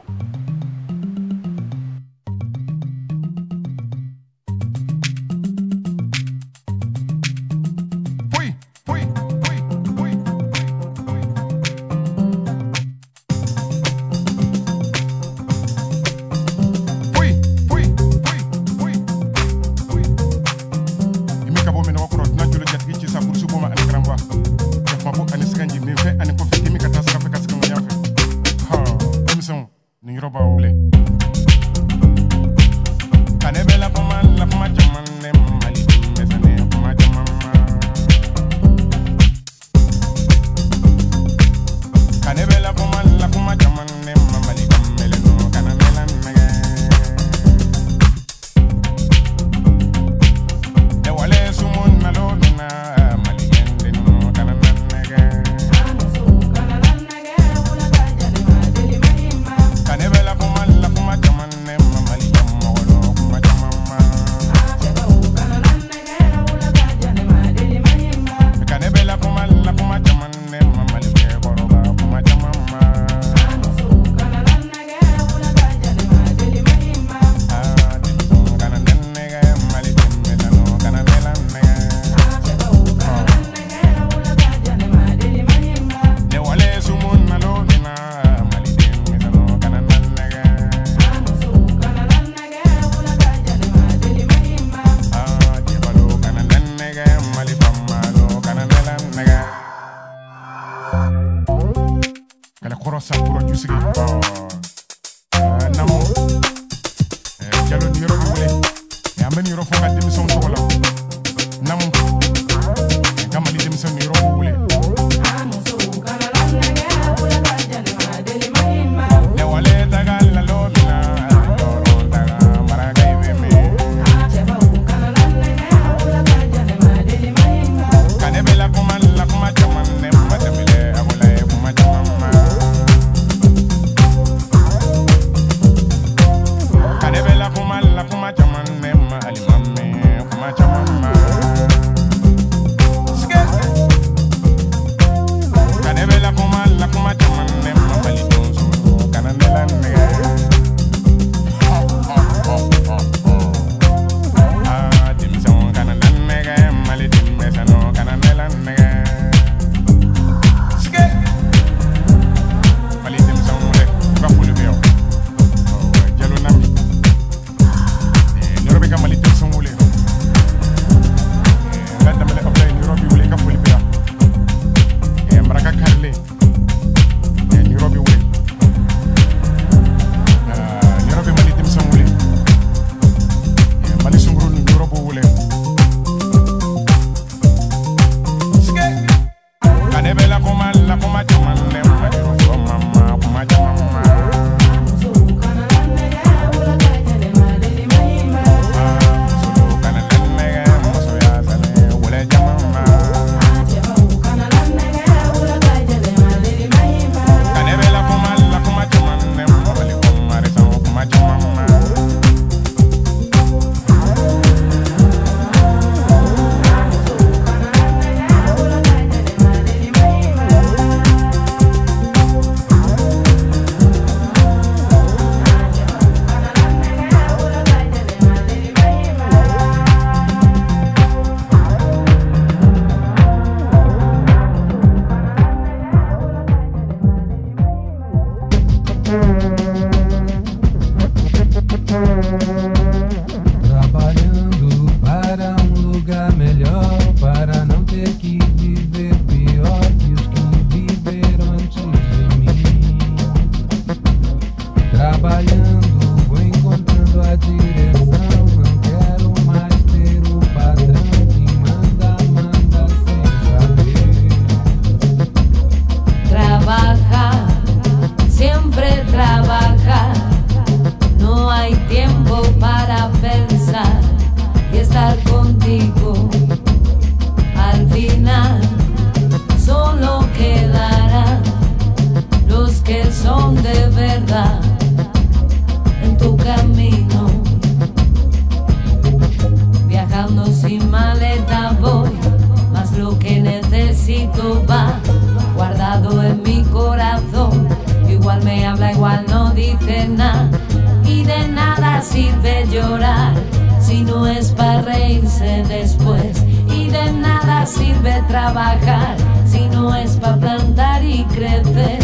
maleta voy, mas lo que necesito va guardado en mi corazón. Igual me habla, igual no dice nada, y de nada sirve llorar si no es para reírse después, y de nada sirve trabajar si no es para plantar y crecer.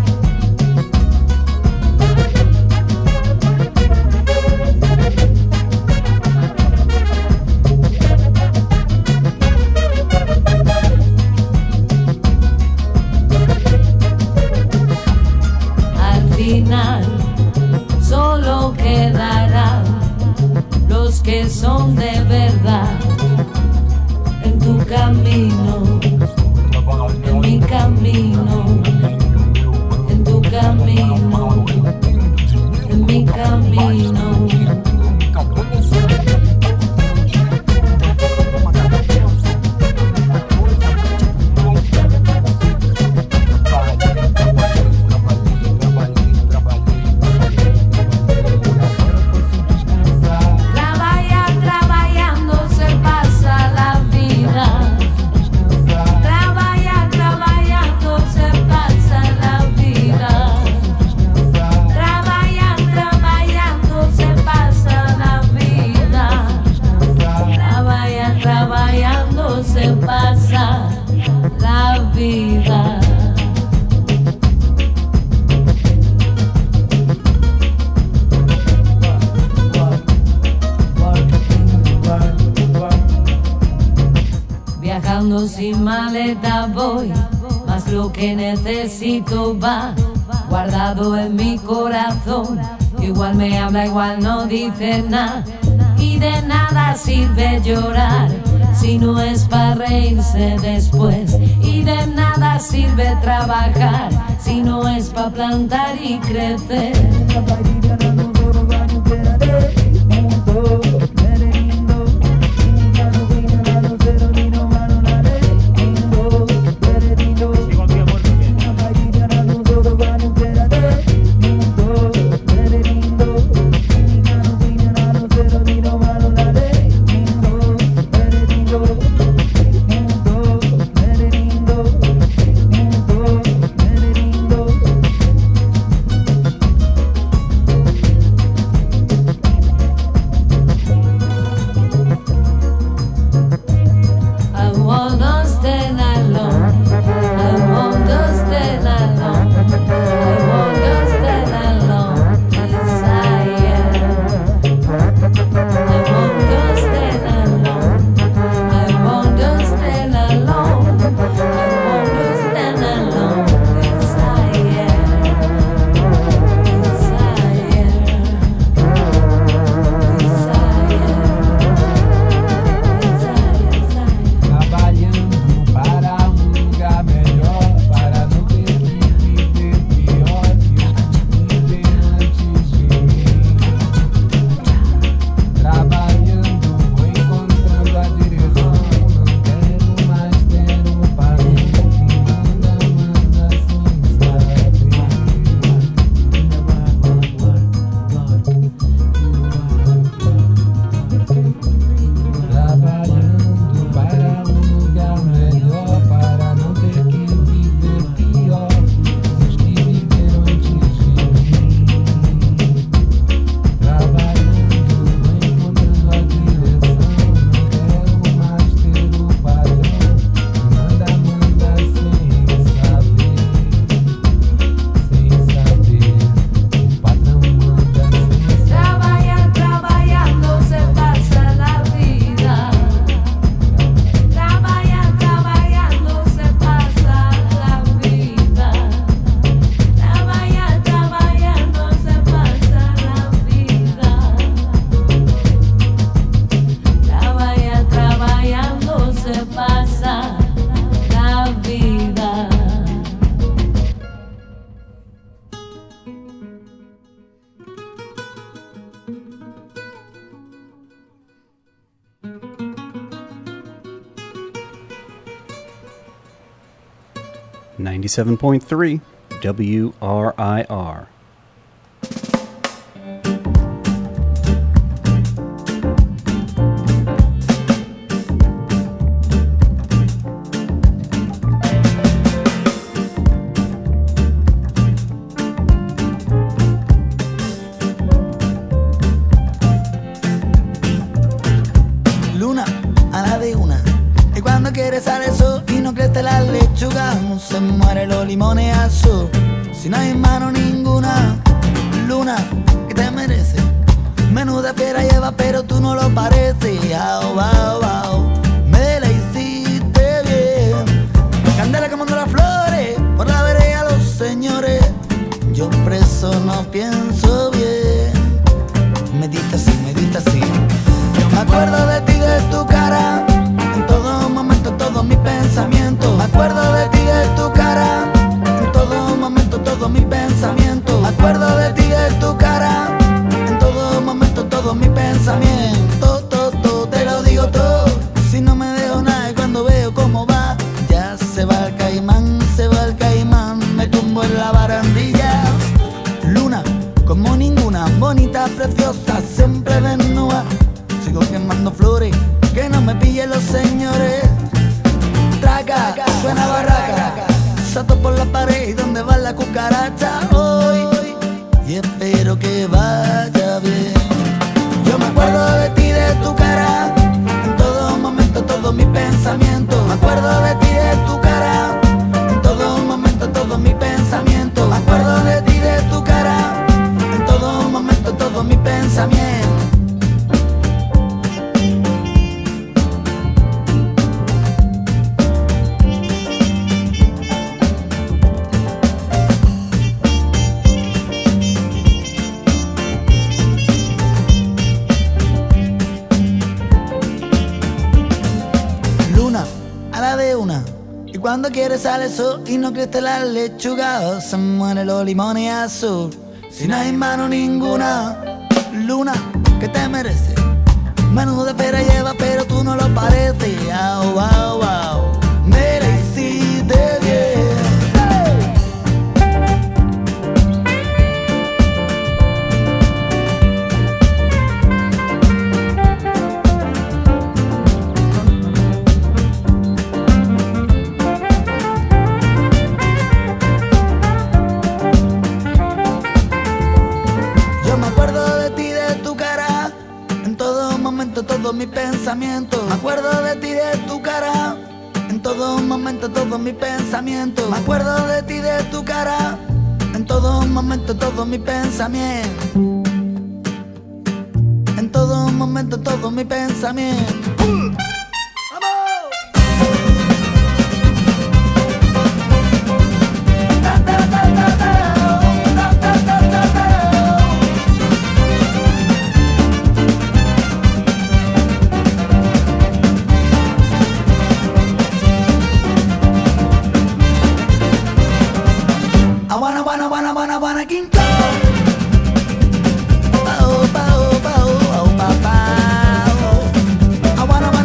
Solo quedarán los que son de verdad en tu camino, en mi camino, en tu camino, en mi camino. Viajando sin maleta voy, mas lo que necesito va guardado en mi corazón. Igual me habla, igual no dice nada, y de nada sirve llorar si no es para reírse después, y de nada sirve trabajar si no es para plantar y crecer. .3 WRIR. Y cuando quiere sale el sol y no crece la lechuga, se mueren los limones azul. Si no hay mano ninguna, luna, que te merece. Menuda fiera lleva, pero tú no lo pareces. Au, au, au, me la hiciste bien. Candela quemando las flores, por la vereda los señores. Yo preso no pienso bien. Me diste así, me diste así. Yo me acuerdo de ti, de tu cara, en todo momento, todos mis pensamientos. Me acuerdo de ti, de tu cara, en todo momento, todos mis pensamientos. Me acuerdo de ti, de tu cara, en todo momento, todos mis pensamientos. Todo, te lo digo todo. Si no me dejo nada y cuando veo cómo va, ya se va el caimán, se va el caimán. Me tumbo en la barandilla. Luna, como ninguna, bonita, preciosa, siempre desnuda. Sigo quemando flores, que no me pillen los señores. Traca, suena barraca, salto por la pared y donde va la cucaracha hoy. Y espero que vaya bien. Yo me acuerdo de ti, de tu cara, en todo momento, todos mis pensamientos. Me acuerdo de ti, de tu cara, en todo momento, todos mis pensamientos. Me acuerdo de ti, de tu cara, en todo momento, todos mis pensamientos. Luna, a la de una. Y cuando quiere sale el sol y no crece la lechuga, se mueren los limones azul. Si no hay mano ninguna, luna, que te merece. Menuda fiera lleva, pero tú no lo pareces. Au, au, au, me la hiciste bien. Yo me acuerdo de ti, de tu cara, en todo momento, todos mis pensamientos. Me acuerdo de ti, de tu cara, en todo momento, todos mis pensamientos. Me acuerdo de ti, de tu cara, en todo momento, todos mis pensamientos. En todo momento, todos mis pensamientos. ¡Vamos! Ta, ta, ta, ta, ta. Ta, ta, ta, ta, ta. I wanna King Kong. Bao, bao, bao, bao, bao, bao. I wanna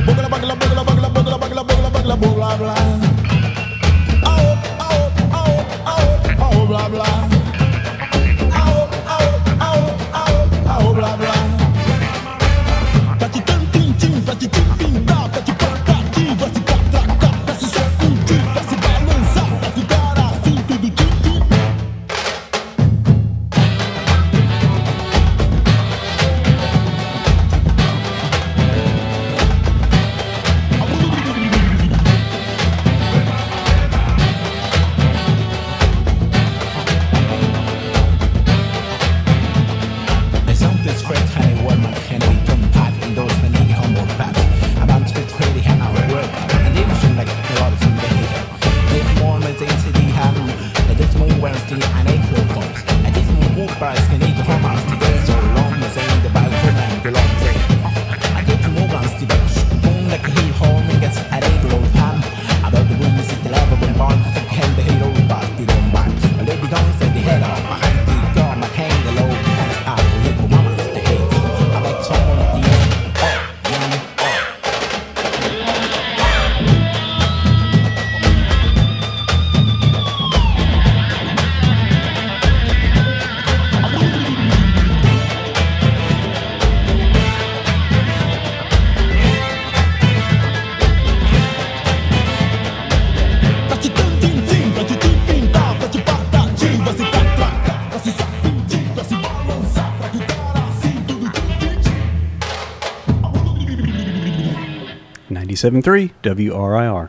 Boogla bagla boogla bagla boogla bagla boogla bagla boogla bla. Ao ao ao ao ao bla bla. Ao ao ao ao ao bla bla. Pati tin tin tin pati tin tin da pati pati vai se catracar, vai se sacudir, vai se balançar, vai ficar assim tudo tin tin. 97.3 WRIR.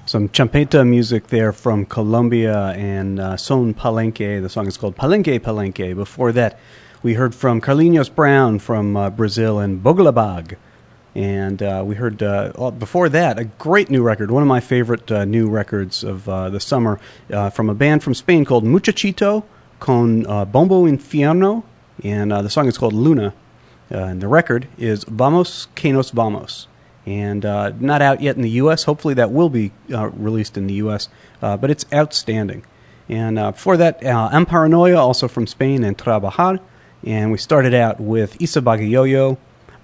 Some champeta music there from Colombia and Son Palenque. The song is called Palenque Palenque. Before that, we heard from Carlinhos Brown from Brazil and Boglabag. And we heard, before that, a great new record, one of my favorite new records of the summer, from a band from Spain called Muchachito con Bombo Infierno. And the song is called Luna. And the record is Vamos que nos vamos. And not out yet in the U.S. Hopefully that will be released in the U.S., but it's outstanding. And before that, Amparanoia, also from Spain, and Trabajar. And we started out with Isa Bagayogo,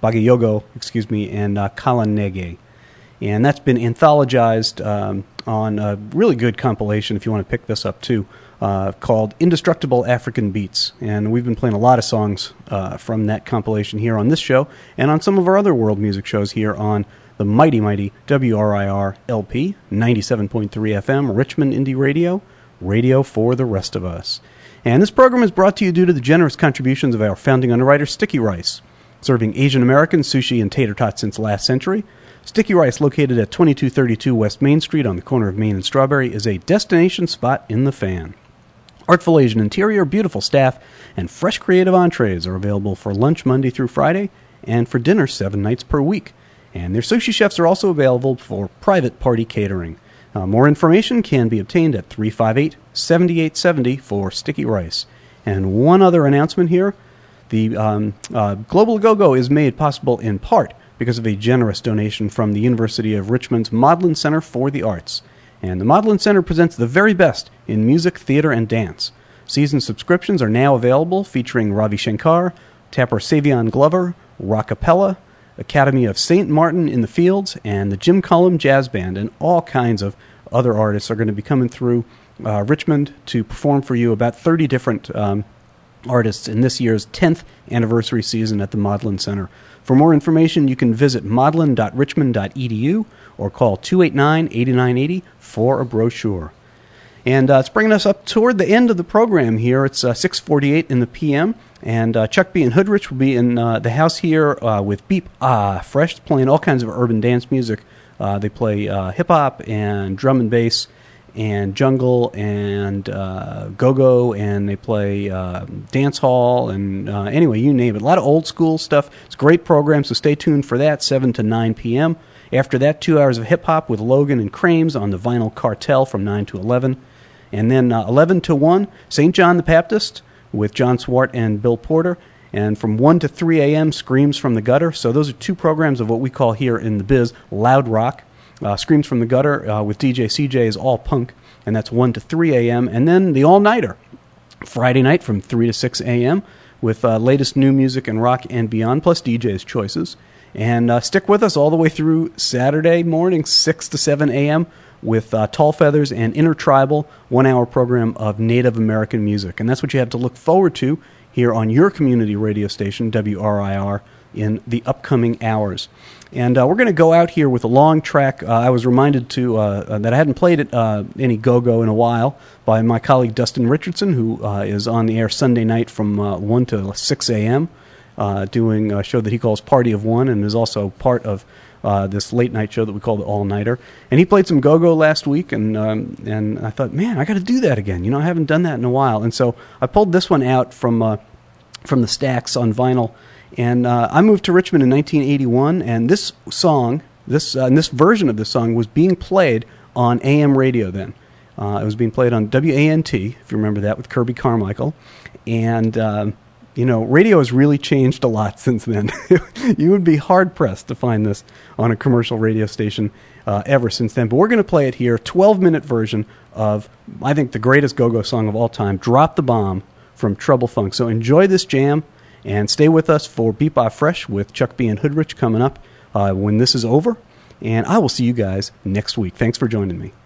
and Kalanege. And that's been anthologized on a really good compilation, if you want to pick this up too, called Indestructible African Beats. And we've been playing a lot of songs from that compilation here on this show and on some of our other world music shows here on the mighty, mighty WRIR LP, 97.3 FM, Richmond Indie Radio, radio for the rest of us. And this program is brought to you due to the generous contributions of our founding underwriter, Sticky Rice, serving Asian Americans sushi and tater tots since last century. Sticky Rice, located at 2232 West Main Street on the corner of Main and Strawberry, is a destination spot in the fan. Artful Asian interior, beautiful staff, and fresh creative entrees are available for lunch Monday through Friday and for dinner 7 nights per week. And their sushi chefs are also available for private party catering. More information can be obtained at 358-7870 for Sticky Rice. And one other announcement here. The Global Go-Go is made possible in part because of a generous donation from the University of Richmond's Modlin Center for the Arts. And the Modlin Center presents the very best in music, theater, and dance. Season subscriptions are now available, featuring Ravi Shankar, Tapper Savion Glover, Rockapella, Academy of St. Martin in the Fields, and the Jim Cullum Jazz Band, and all kinds of other artists are going to be coming through Richmond to perform for you. About 30 different artists in this year's 10th anniversary season at the Modlin Center. For more information, you can visit modlin.richmond.edu or call 289-8980 for a brochure. And it's bringing us up toward the end of the program here. It's 6:48 in the p.m., and Chuck B. and Hoodrich will be in the house here with Beep Fresh, playing all kinds of urban dance music. They play hip-hop and drum and bass and jungle and go-go, and they play dance hall, and anyway, you name it. A lot of old school stuff. It's a great program, so stay tuned for that, 7 to 9 p.m. After that, 2 hours of hip-hop with Logan and Crames on the Vinyl Cartel from 9 to 11. And then 11 to 1, St. John the Baptist with John Swart and Bill Porter. And from 1 to 3 a.m., Screams from the Gutter. So those are two programs of what we call here in the biz loud rock. Screams from the Gutter with DJ CJ is all punk, and that's 1 to 3 a.m. And then the all-nighter, Friday night from 3 to 6 a.m. with latest new music and rock and beyond, plus DJ's choices. And stick with us all the way through Saturday morning, 6 to 7 a.m., with Tall Feathers and Intertribal, 1 hour program of Native American music. And that's what you have to look forward to here on your community radio station, WRIR, in the upcoming hours. And we're going to go out here with a long track. I was reminded that I hadn't played any go-go in a while by my colleague Dustin Richardson, who is on the air Sunday night from 1 to 6 a.m., doing a show that he calls Party of One, and is also part of this late-night show that we call the All-Nighter. And he played some go-go last week, and I thought, man, I got to do that again. You know, I haven't done that in a while. And so I pulled this one out from the stacks on vinyl. And I moved to Richmond in 1981, and this song, this version of this song was being played on AM radio then. It was being played on WANT, if you remember that, with Kirby Carmichael. And, radio has really changed a lot since then. You would be hard-pressed to find this on a commercial radio station ever since then. But we're going to play it here, 12-minute version of, I think, the greatest go-go song of all time, Drop the Bomb from Trouble Funk. So enjoy this jam. And stay with us for Beep Off Fresh with Chuck B. and Hoodrich coming up when this is over. And I will see you guys next week. Thanks for joining me.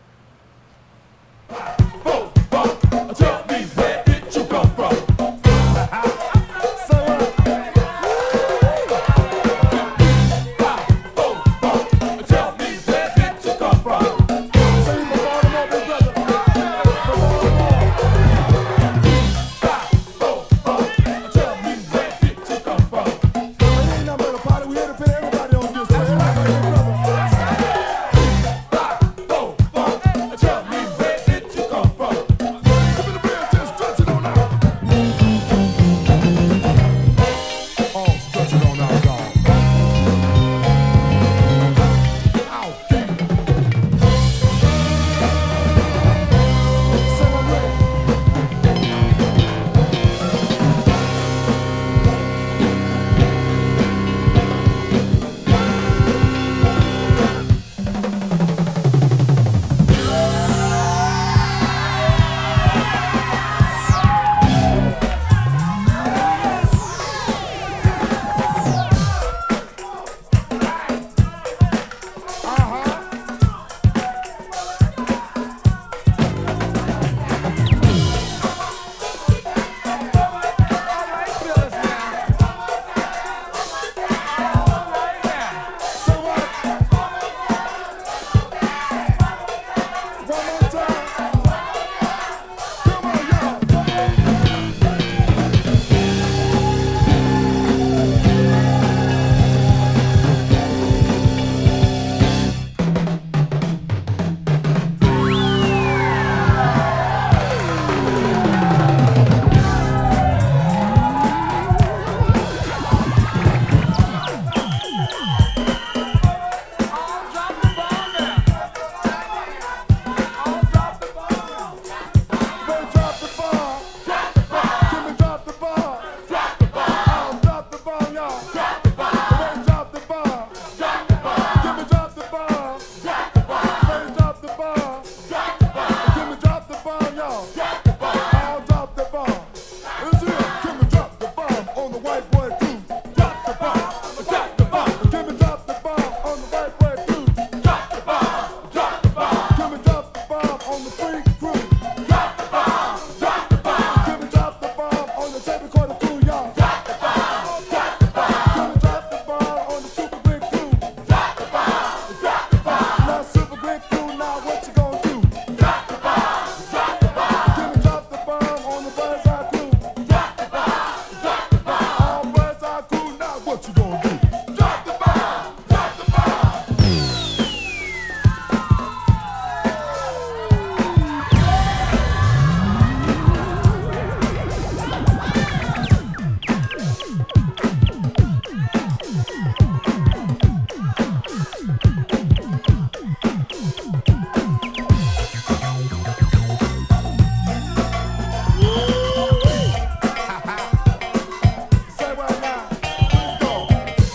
Everybody on this. What you gonna do? Drop the bomb! Drop the bomb! Say what now? Go.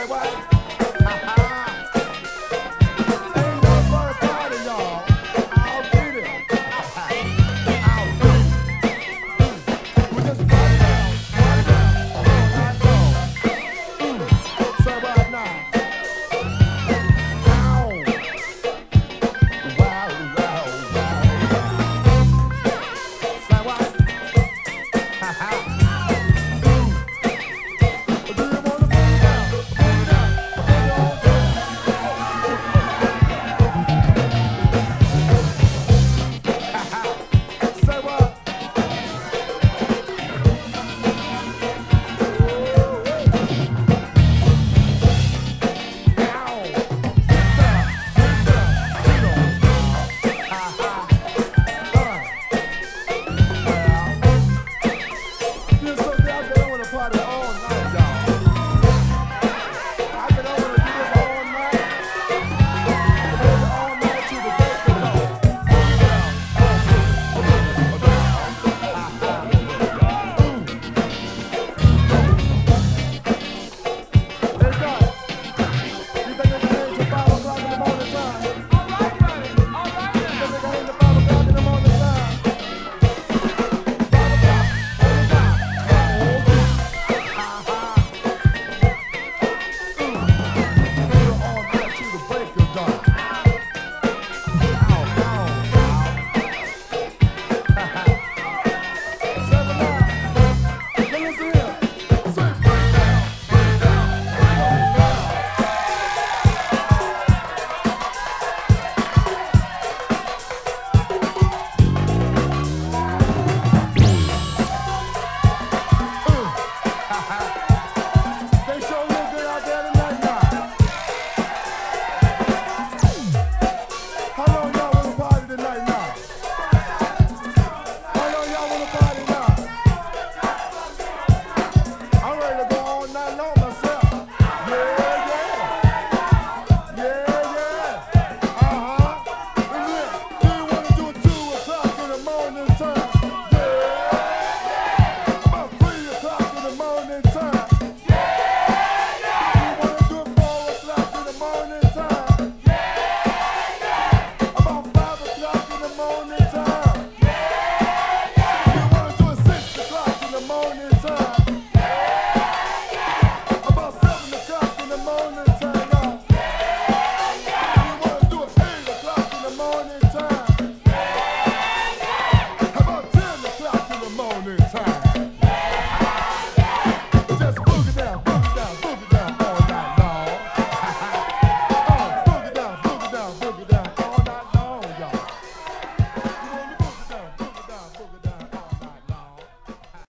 What?